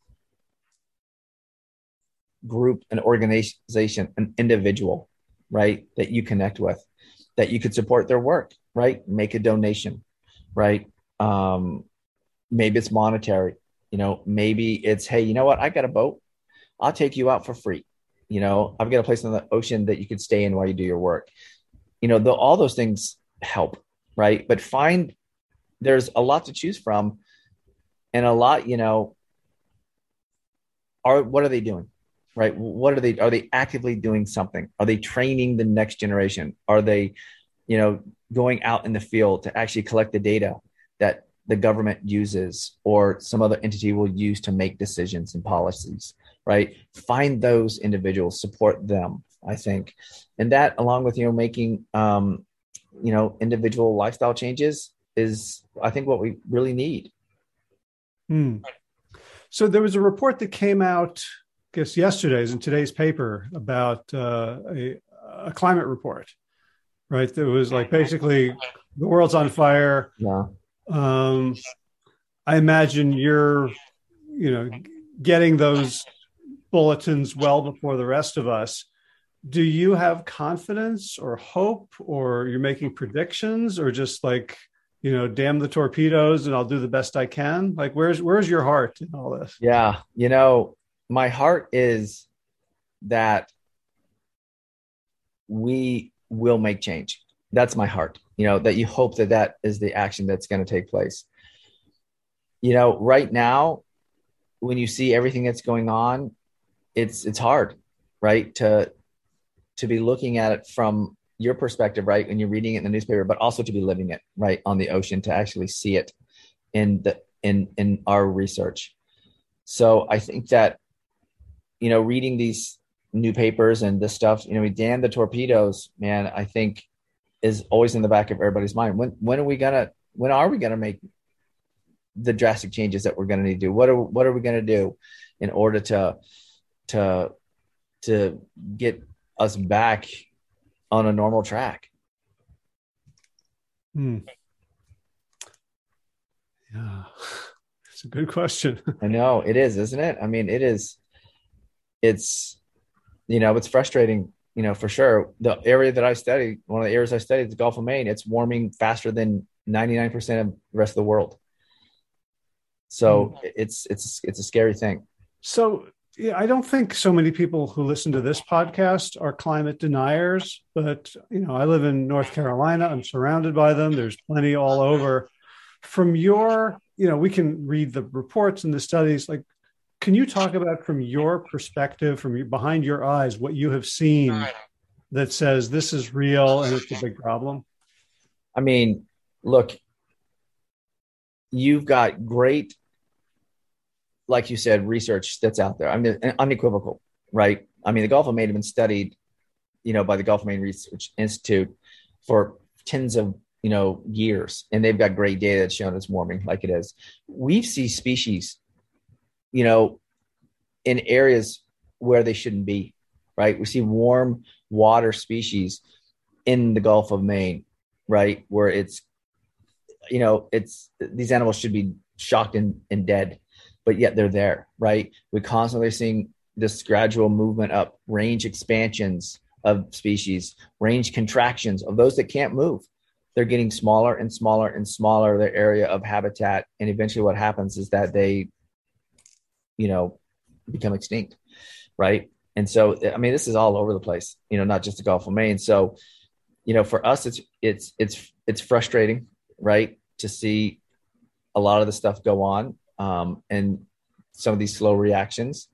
B: group, an organization, an individual, right, that you connect with, that you could support their work, right? Make a donation, right? Um, maybe it's monetary, you know, maybe it's, hey, you know what? I got a boat. I'll take you out for free. You know, I've got a place in the ocean that you could stay in while you do your work. You know, the, all those things help, right? But find, there's a lot to choose from and a lot, you know, are, what are they doing? Right? What are they, are they actively doing something? Are they training the next generation? Are they, you know, going out in the field to actually collect the data that the government uses or some other entity will use to make decisions and policies, right? Find those individuals, support them, I think. And that along with, you know, making, um, you know, individual lifestyle changes is, I think, what we really need.
A: Hmm. So there was a report that came out, I guess yesterday's in today's paper about uh, a, a climate report, right? That was like basically the world's on fire.
B: Yeah.
A: Um, I imagine you're, you know, getting those bulletins well before the rest of us. Do you have confidence or hope, or you're making predictions, or just like, you know, damn the torpedoes and I'll do the best I can? Like, where's where's your heart in all this?
B: Yeah, you know, my heart is that we will make change. That's my heart, you know, that you hope that that is the action that's going to take place. You know, right now, when you see everything that's going on, it's, it's hard, right? To, to be looking at it from your perspective, right? When you're reading it in the newspaper, but also to be living it, right? On the ocean, to actually see it in the, in, in our research. So I think that, you know, reading these new papers and this stuff, you know, we damn the torpedoes, man, I think is always in the back of everybody's mind. When, when are we gonna, when are we gonna make the drastic changes that we're gonna need to do? What are, what are we gonna do in order to, to, to get us back on a normal track?
A: Hmm. Yeah. It's a good question.
B: I know it is, isn't it? I mean, it is, it's, you know, it's frustrating, you know, for sure. The area that I study, one of the areas I studied, the Gulf of Maine, it's warming faster than ninety-nine percent of the rest of the world. So mm. it's, it's, it's a scary thing.
A: So yeah, I don't think so many people who listen to this podcast are climate deniers, but, you know, I live in North Carolina. I'm surrounded by them. There's plenty all over. From your, you know, we can read the reports and the studies. Like, can you talk about from your perspective, from your, behind your eyes, what you have seen that says this is real and it's a big problem?
B: I mean, look, you've got great, like you said, research that's out there. I mean, unequivocal, right? I mean, the Gulf of Maine have been studied, you know, by the Gulf of Maine Research Institute for tens of, you know, years, and they've got great data that's shown it's warming like it is. We see species, you know, in areas where they shouldn't be, right? We see warm water species in the Gulf of Maine, right? Where it's, you know, it's, these animals should be shocked and, and dead, but yet they're there, right? We're constantly seeing this gradual movement up, range expansions of species, range contractions of those that can't move. They're getting smaller and smaller and smaller, their area of habitat. And eventually what happens is that they, you know, become extinct, right? And so, I mean, this is all over the place, you know, not just the Gulf of Maine. So, you know, for us, it's, it's, it's, it's frustrating, right? To see a lot of the stuff go on. Um, and some of these slow reactions.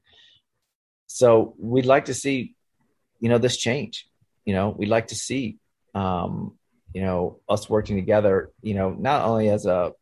B: So we'd like to see, you know, this change. You know, we'd like to see, um, you know, us working together, you know, not only as a,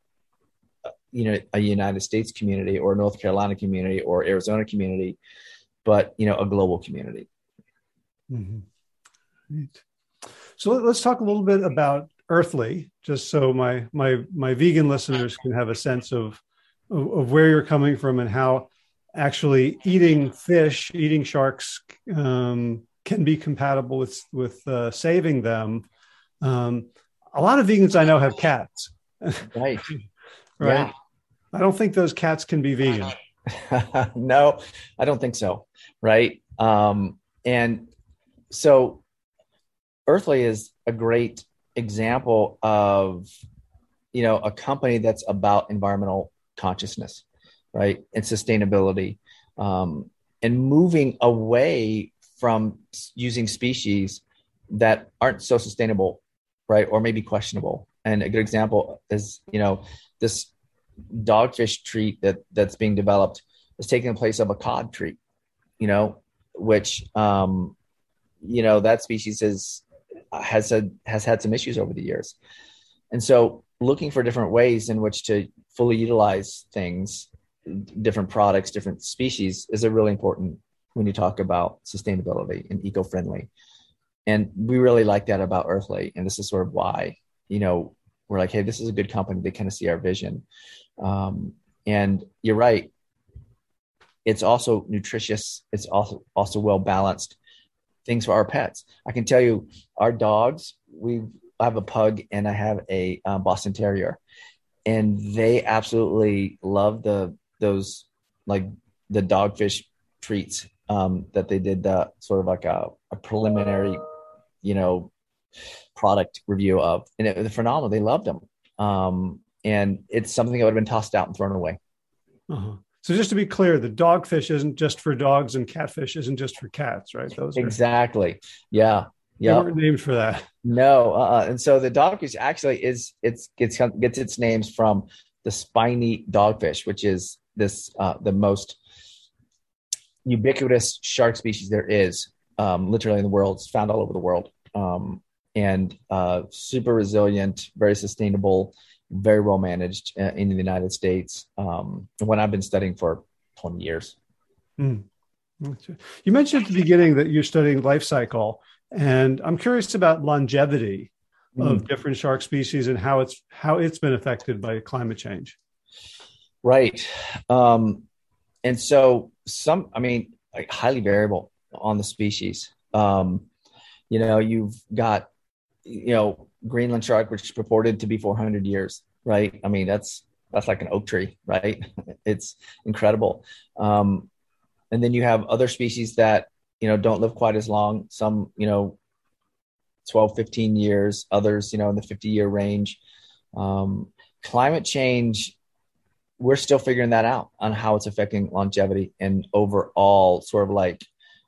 B: you know, a United States community or North Carolina community or Arizona community, but, you know, a global community.
A: Mm-hmm. Right. So let's talk a little bit about Earthly, just so my, my, my vegan listeners can have a sense of, of, of where you're coming from and how actually eating fish, eating sharks um, can be compatible with, with uh, saving them. Um, a lot of vegans I know have cats.
B: Right.
A: Right.
B: Yeah.
A: I don't think those cats can be vegan.
B: No, I don't think so. Right. Um, and so Earthly is a great example of, you know, a company that's about environmental consciousness, right? And sustainability, um, and moving away from using species that aren't so sustainable, right? Or maybe questionable. And a good example is, you know, this dogfish treat that that's being developed is taking the place of a cod treat, you know, which, um, you know, that species is, has had, has had some issues over the years. And so looking for different ways in which to fully utilize things, different products, different species is a really important when you talk about sustainability and eco-friendly. And we really like that about Earthly. And this is sort of why, you know, we're like, hey, this is a good company. They kind of see our vision. Um, and you're right. It's also nutritious. It's also, also well-balanced things for our pets. I can tell you our dogs, we I have a pug and I have a um, Boston Terrier, and they absolutely love the, those, like the dogfish treats um, that they did the sort of like a, a preliminary, you know, product review of, and it was phenomenal. They loved them. Um, and it's something that would have been tossed out and thrown away.
A: Uh-huh. So just to be clear, the dogfish isn't just for dogs and catfish isn't just for cats, right? Those are,
B: exactly. Yeah.
A: Yeah. They weren't named for that.
B: No. Uh, and so the dogfish actually is, it's, it's, gets its names from the spiny dogfish, which is this, uh, the most ubiquitous shark species there is, um, literally in the world. It's found all over the world. Um, and uh, super resilient, very sustainable, very well managed uh, in the United States. Um, when I've been studying for twenty years.
A: Mm. You mentioned at the beginning that you're studying life cycle, and I'm curious about longevity mm. of different shark species and how it's how it's been affected by climate change.
B: Right, um, and so some, I mean, like highly variable on the species. Um, you know, you've got, you know, Greenland shark, which is purported to be four hundred years, right? I mean, that's that's like an oak tree, right? It's incredible. Um, and then you have other species that, you know, don't live quite as long. Some, you know, twelve, fifteen years, others, you know, in the fifty year range. Um, climate change, we're still figuring that out on how it's affecting longevity and overall sort of like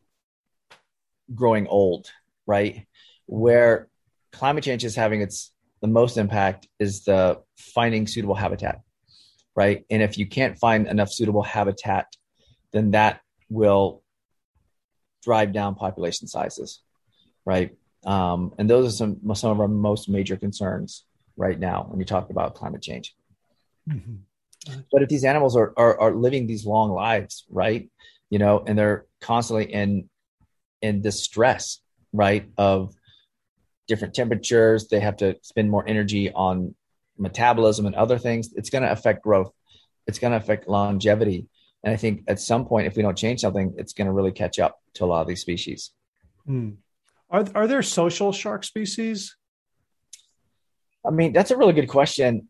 B: growing old, right? Where climate change is having its the most impact is the finding suitable habitat, right? And if you can't find enough suitable habitat, then that will drive down population sizes, right? Um, and those are some some of our most major concerns right now when you talk about climate change. Mm-hmm. But if these animals are, are are living these long lives, right, you know, and they're constantly in in distress, right, of different temperatures, they have to spend more energy on metabolism and other things, it's going to affect growth. It's going to affect longevity. And I think at some point, if we don't change something, it's going to really catch up to a lot of these species.
A: Hmm. Are, are there social shark species?
B: I mean, that's a really good question.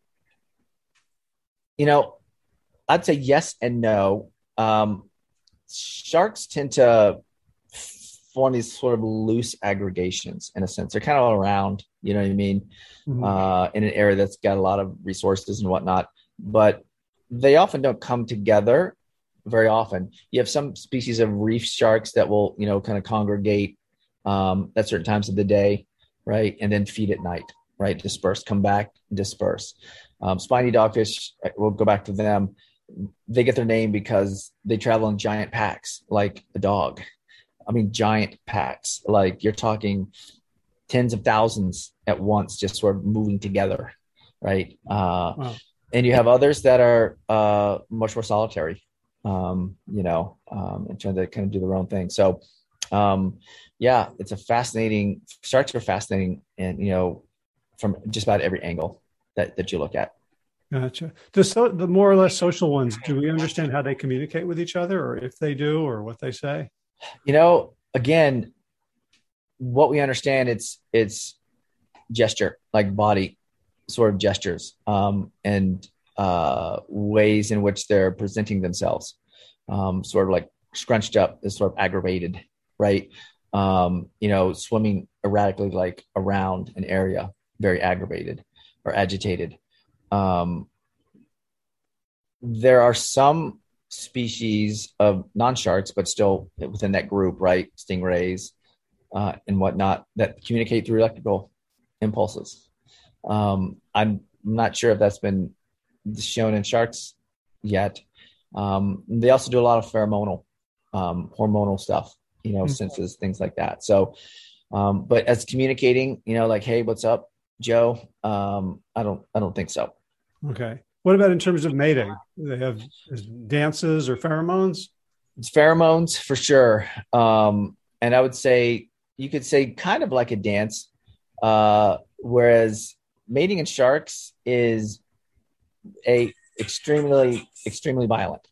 B: You know, I'd say yes and no. Um, sharks tend to form these sort of loose aggregations in a sense. They're kind of all around, you know what I mean? Mm-hmm. Uh, in an area that's got a lot of resources and whatnot, but they often don't come together very often. You have some species of reef sharks that will, you know, kind of congregate um, at certain times of the day, right? And then feed at night, right? Disperse, come back, disperse. Um, spiny dogfish, we'll go back to them. They get their name because they travel in giant packs, like a dog. I mean, giant packs, like you're talking tens of thousands at once, just sort of moving together, right? Uh, wow. And you have others that are uh, much more solitary, um, you know, um, and trying to kind of do their own thing. So, um, yeah, it's a fascinating, sharks are fascinating, and, you know, from just about every angle that, that you look at.
A: Gotcha. The, so, the more or less social ones, do we understand how they communicate with each other, or if they do, or what they say?
B: You know, again, what we understand, it's it's gesture, like body sort of gestures, um, and uh, ways in which they're presenting themselves, um, sort of like scrunched up, is sort of aggravated, right? Um, you know, swimming erratically, like around an area, very aggravated or agitated. Um, there are some species of non-sharks, but still within that group, right? Stingrays uh, and whatnot, that communicate through electrical impulses. Um, I'm not sure if that's been shown in sharks yet. Um, they also do a lot of pheromonal, um, hormonal stuff, you know, mm-hmm. senses, things like that. So, um, but as communicating, you know, like, hey, what's up, Joe? Um, I don't, I don't think so.
A: Okay. What about in terms of mating? Do they have dances or pheromones?
B: It's pheromones for sure. Um, and I would say, you could say kind of like a dance, uh, whereas mating in sharks is a extremely, extremely violent.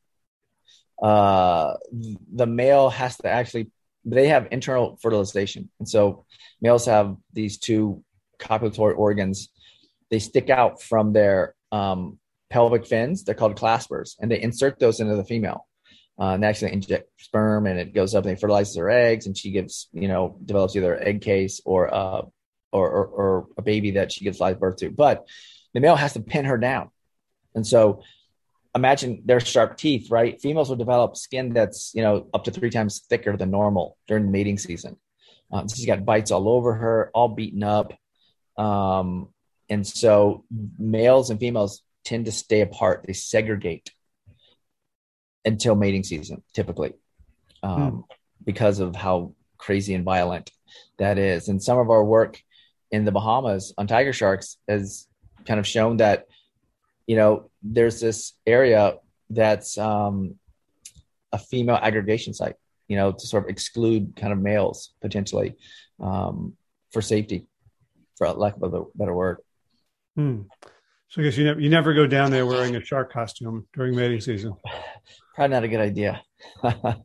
B: Uh, the male has to actually, they have internal fertilization. And so males have these two copulatory organs. They stick out from their um, pelvic fins. They're called claspers, and they insert those into the female. Uh, and they actually inject sperm, and it goes up and it fertilizes her eggs, and she gives, you know, develops either an egg case or, uh, or, or, or a baby that she gives live birth to. But the male has to pin her down. And so imagine their sharp teeth, right? Females will develop skin that's, you know, up to three times thicker than normal during the mating season. Um, she's got bites all over her, all beaten up. Um, and so males and females tend to stay apart. They segregate until mating season, typically, um, hmm. because of how crazy and violent that is. And some of our work in the Bahamas on tiger sharks has kind of shown that, you know, there's this area that's um, a female aggregation site, you know, to sort of exclude kind of males potentially um, for safety, for lack of a better word.
A: Hmm. So I guess you never, you never go down there wearing a shark costume during mating season.
B: Probably not a good idea.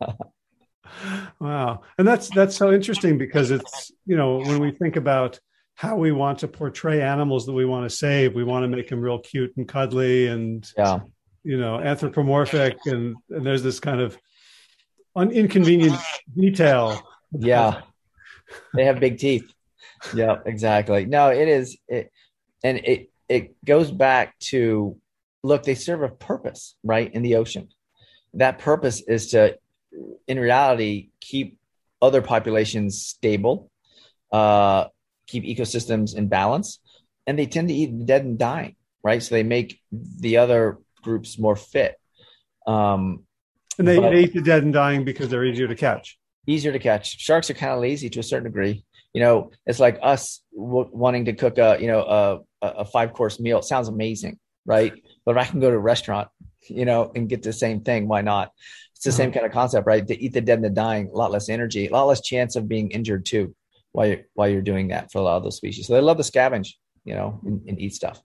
A: Wow. And that's, that's so interesting because it's, you know, when we think about how we want to portray animals that we want to save. We want to make them real cute and cuddly and,
B: Yeah.
A: you know, anthropomorphic. And, and there's this kind of un- inconvenient detail.
B: Yeah. They have big teeth. Yeah, exactly. No, it is. It, and it, it goes back to, look, they serve a purpose, right, in the ocean. That purpose is to, in reality, keep other populations stable, uh, keep ecosystems in balance, and they tend to eat the dead and dying, right? So they make the other groups more fit. Um,
A: and they, they eat the dead and dying because they're easier to catch.
B: Easier to catch. Sharks are kind of lazy to a certain degree. You know, it's like us w- wanting to cook a, you know, a, a five course meal. It sounds amazing, right? But if I can go to a restaurant, you know, and get the same thing, why not? It's the uh-huh. same kind of concept, right? To eat the dead and the dying, a lot less energy, a lot less chance of being injured too, while you're, while you're doing that for a lot of those species. So they love to scavenge, you know, and, and eat stuff.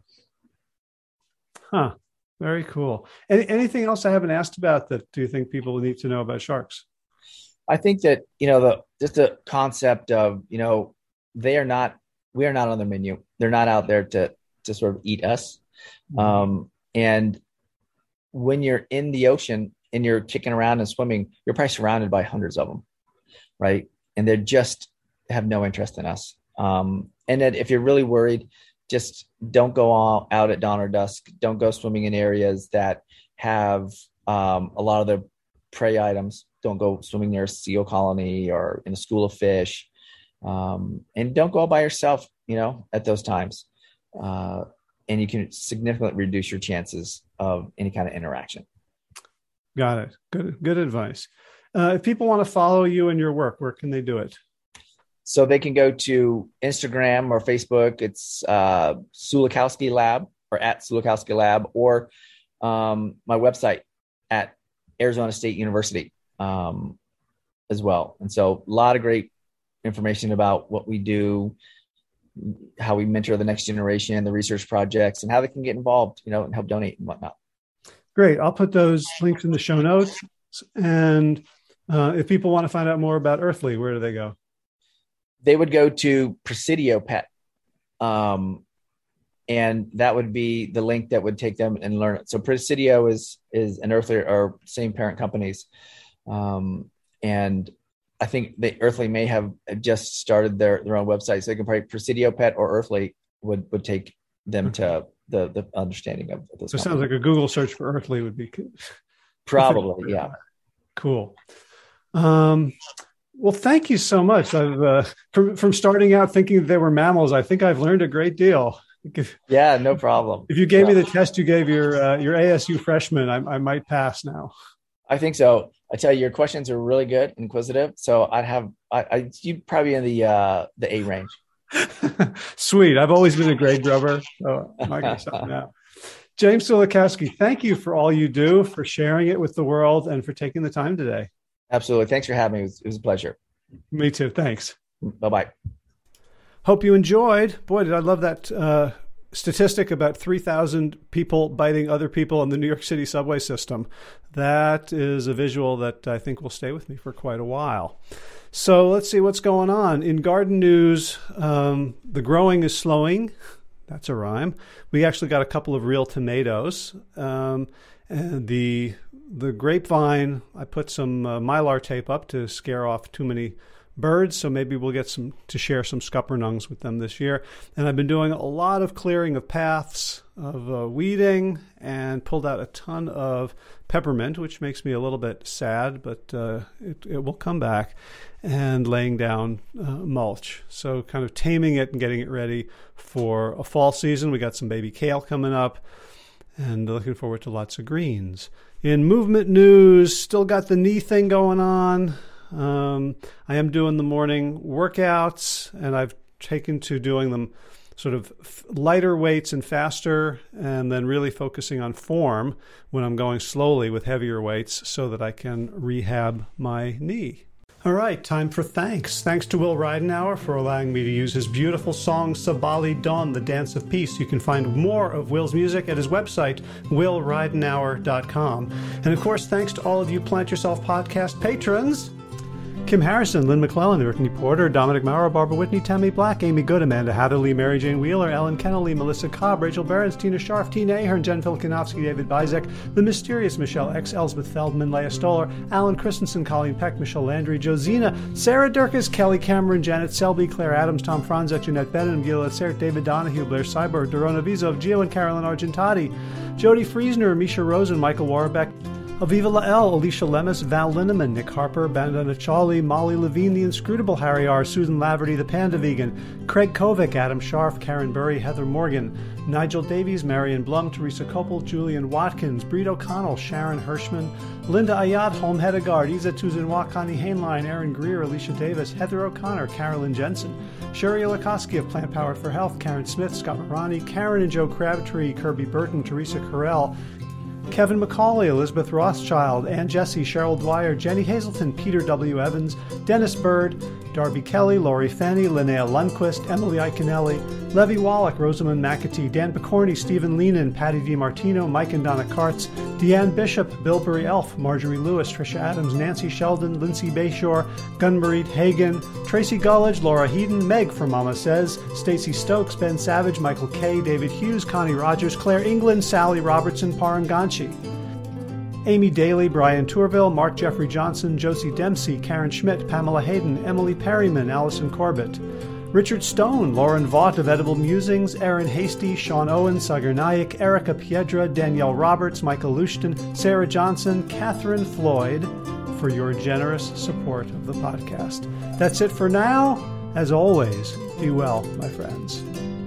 A: Huh. Very cool. Any, anything else I haven't asked about that do you think people need to know about sharks?
B: I think that, you know, the just the concept of, you know, they are not, we are not on the menu. They're not out there to to sort of eat us. Um, and when you're in the ocean and you're kicking around and swimming, you're probably surrounded by hundreds of them, right? And they just have no interest in us. Um, and then if you're really worried, just don't go all out at dawn or dusk. Don't go swimming in areas that have um, a lot of the prey items. Don't go swimming near a seal colony or in a school of fish. Um, and don't go out by yourself, you know, at those times. Uh, and you can significantly reduce your chances of any kind of interaction.
A: Got it. Good, good advice. Uh, if people want to follow you and your work, where can they do it?
B: So they can go to Instagram or Facebook. It's uh, Sulakowski Lab or at Sulakowski Lab, or um, my website at Arizona State University. Um, as well. And so a lot of great information about what we do, how we mentor the next generation, the research projects, and how they can get involved, you know, and help donate and whatnot.
A: Great. I'll put those links in the show notes. And uh, if people want to find out more about Earthly, where do they go?
B: They would go to Presidio Pet. Um, and that would be the link that would take them and learn it. So Presidio is, is an Earthly or same parent companies. Um, and I think the Earthly may have just started their, their own website. So they can probably Presidio Pet or Earthly would, would take them okay. to the, the understanding of those.
A: So it sounds like a Google search for Earthly would be
B: probably, yeah.
A: Cool. Um, well, thank you so much. I've, uh, from, from starting out thinking that they were mammals, I think I've learned a great deal. If,
B: yeah, no problem.
A: If you gave
B: no.
A: me the test you gave your, uh, your A S U freshman, I, I might pass now.
B: I think so. I tell you, your questions are really good, inquisitive. So I'd have, I, I you'd probably in the uh, the A range.
A: Sweet. I've always been a grade grubber. So I might get something now. James Sulakowski, thank you for all you do, for sharing it with the world, and for taking the time today.
B: Absolutely. Thanks for having me. It was, it was a pleasure.
A: Me too. Thanks.
B: Bye-bye.
A: Hope you enjoyed. Boy, did I love that uh, statistic about three thousand people biting other people in the New York City subway system. That is a visual that I think will stay with me for quite a while. So let's see what's going on. In garden news, um, the growing is slowing. That's a rhyme. We actually got a couple of real tomatoes. Um, and the the grapevine, I put some uh, Mylar tape up to scare off too many birds, so maybe we'll get some to share some scuppernongs with them this year. And I've been doing a lot of clearing of paths, of uh, weeding, and pulled out a ton of peppermint, which makes me a little bit sad, but uh, it, it will come back, and laying down uh, mulch. So kind of taming it and getting it ready for a fall season. We got some baby kale coming up, and looking forward to lots of greens. In movement news, still got the knee thing going on. Um, I am doing the morning workouts, and I've taken to doing them sort of lighter weights and faster, and then really focusing on form when I'm going slowly with heavier weights so that I can rehab my knee. All right, time for thanks. Thanks to Will Ridenhour for allowing me to use his beautiful song Sabali Dawn, The Dance of Peace. You can find more of Will's music at his website, will ridenhour dot com. And of course, thanks to all of you Plant Yourself podcast patrons. Kim Harrison, Lynn McClellan, Brittany Porter, Dominic Maurer, Barbara Whitney, Tammy Black, Amy Good, Amanda Hatherley, Mary Jane Wheeler, Ellen Kennelly, Melissa Cobb, Rachel Behrens, Tina Scharf, Tina Ahern, Jen Filikanovsky, David Bizek, The Mysterious Michelle X, Elsbeth Feldman, Leah Stoller, Alan Christensen, Colleen Peck, Michelle Landry, Josina, Sarah Durkis, Kelly Cameron, Janet Selby, Claire Adams, Tom Franzek, Jeanette Bennett, Gila Sert, David Donahue, Blair Cyber, Dorona Vizov, Gio and Carolyn Argentati, Jody Friesner, Misha Rosen, Michael Warbeck, Aviva Lael, Alicia Lemus, Val Linneman, Nick Harper, Bandana Chawley, Molly Levine, The Inscrutable Harry R., Susan Laverty, The Panda Vegan, Craig Kovic, Adam Scharf, Karen Burry, Heather Morgan, Nigel Davies, Marion Blum, Teresa Koppel, Julian Watkins, Breed O'Connell, Sharon Hirschman, Linda Ayat, Holm Hedegaard, Isa Tuzinwa, Connie Hainline, Aaron Greer, Alicia Davis, Heather O'Connor, Carolyn Jensen, Sherry Olakoski of Plant Powered for Health, Karen Smith, Scott Morani, Karen and Joe Crabtree, Kirby Burton, Teresa Carell, Kevin McCauley, Elizabeth Rothschild, Ann Jesse, Cheryl Dwyer, Jenny Hazelton, Peter W. Evans, Dennis Bird, Darby Kelly, Laurie Fenney, Linnea Lundquist, Emily Iconelli, Levy Wallach, Rosamund McAtee, Dan Picorni, Stephen Leenan, Patty DiMartino, Mike and Donna Kartz, Deanne Bishop, Bilberry Elf, Marjorie Lewis, Tricia Adams, Nancy Sheldon, Lindsay Bayshore, Gunmarie Hagan, Tracy Gullidge, Laura Heaton, Meg for Mama Says, Stacey Stokes, Ben Savage, Michael Kay, David Hughes, Connie Rogers, Claire England, Sally Robertson, Paranganchi, Amy Daly, Brian Tourville, Mark Jeffrey Johnson, Josie Dempsey, Karen Schmidt, Pamela Hayden, Emily Perryman, Allison Corbett, Richard Stone, Lauren Vaught of Edible Musings, Aaron Hasty, Sean Owen, Sagar Naik, Erica Piedra, Danielle Roberts, Michael Lushton, Sarah Johnson, Catherine Floyd, for your generous support of the podcast. That's it for now. As always, be well, my friends.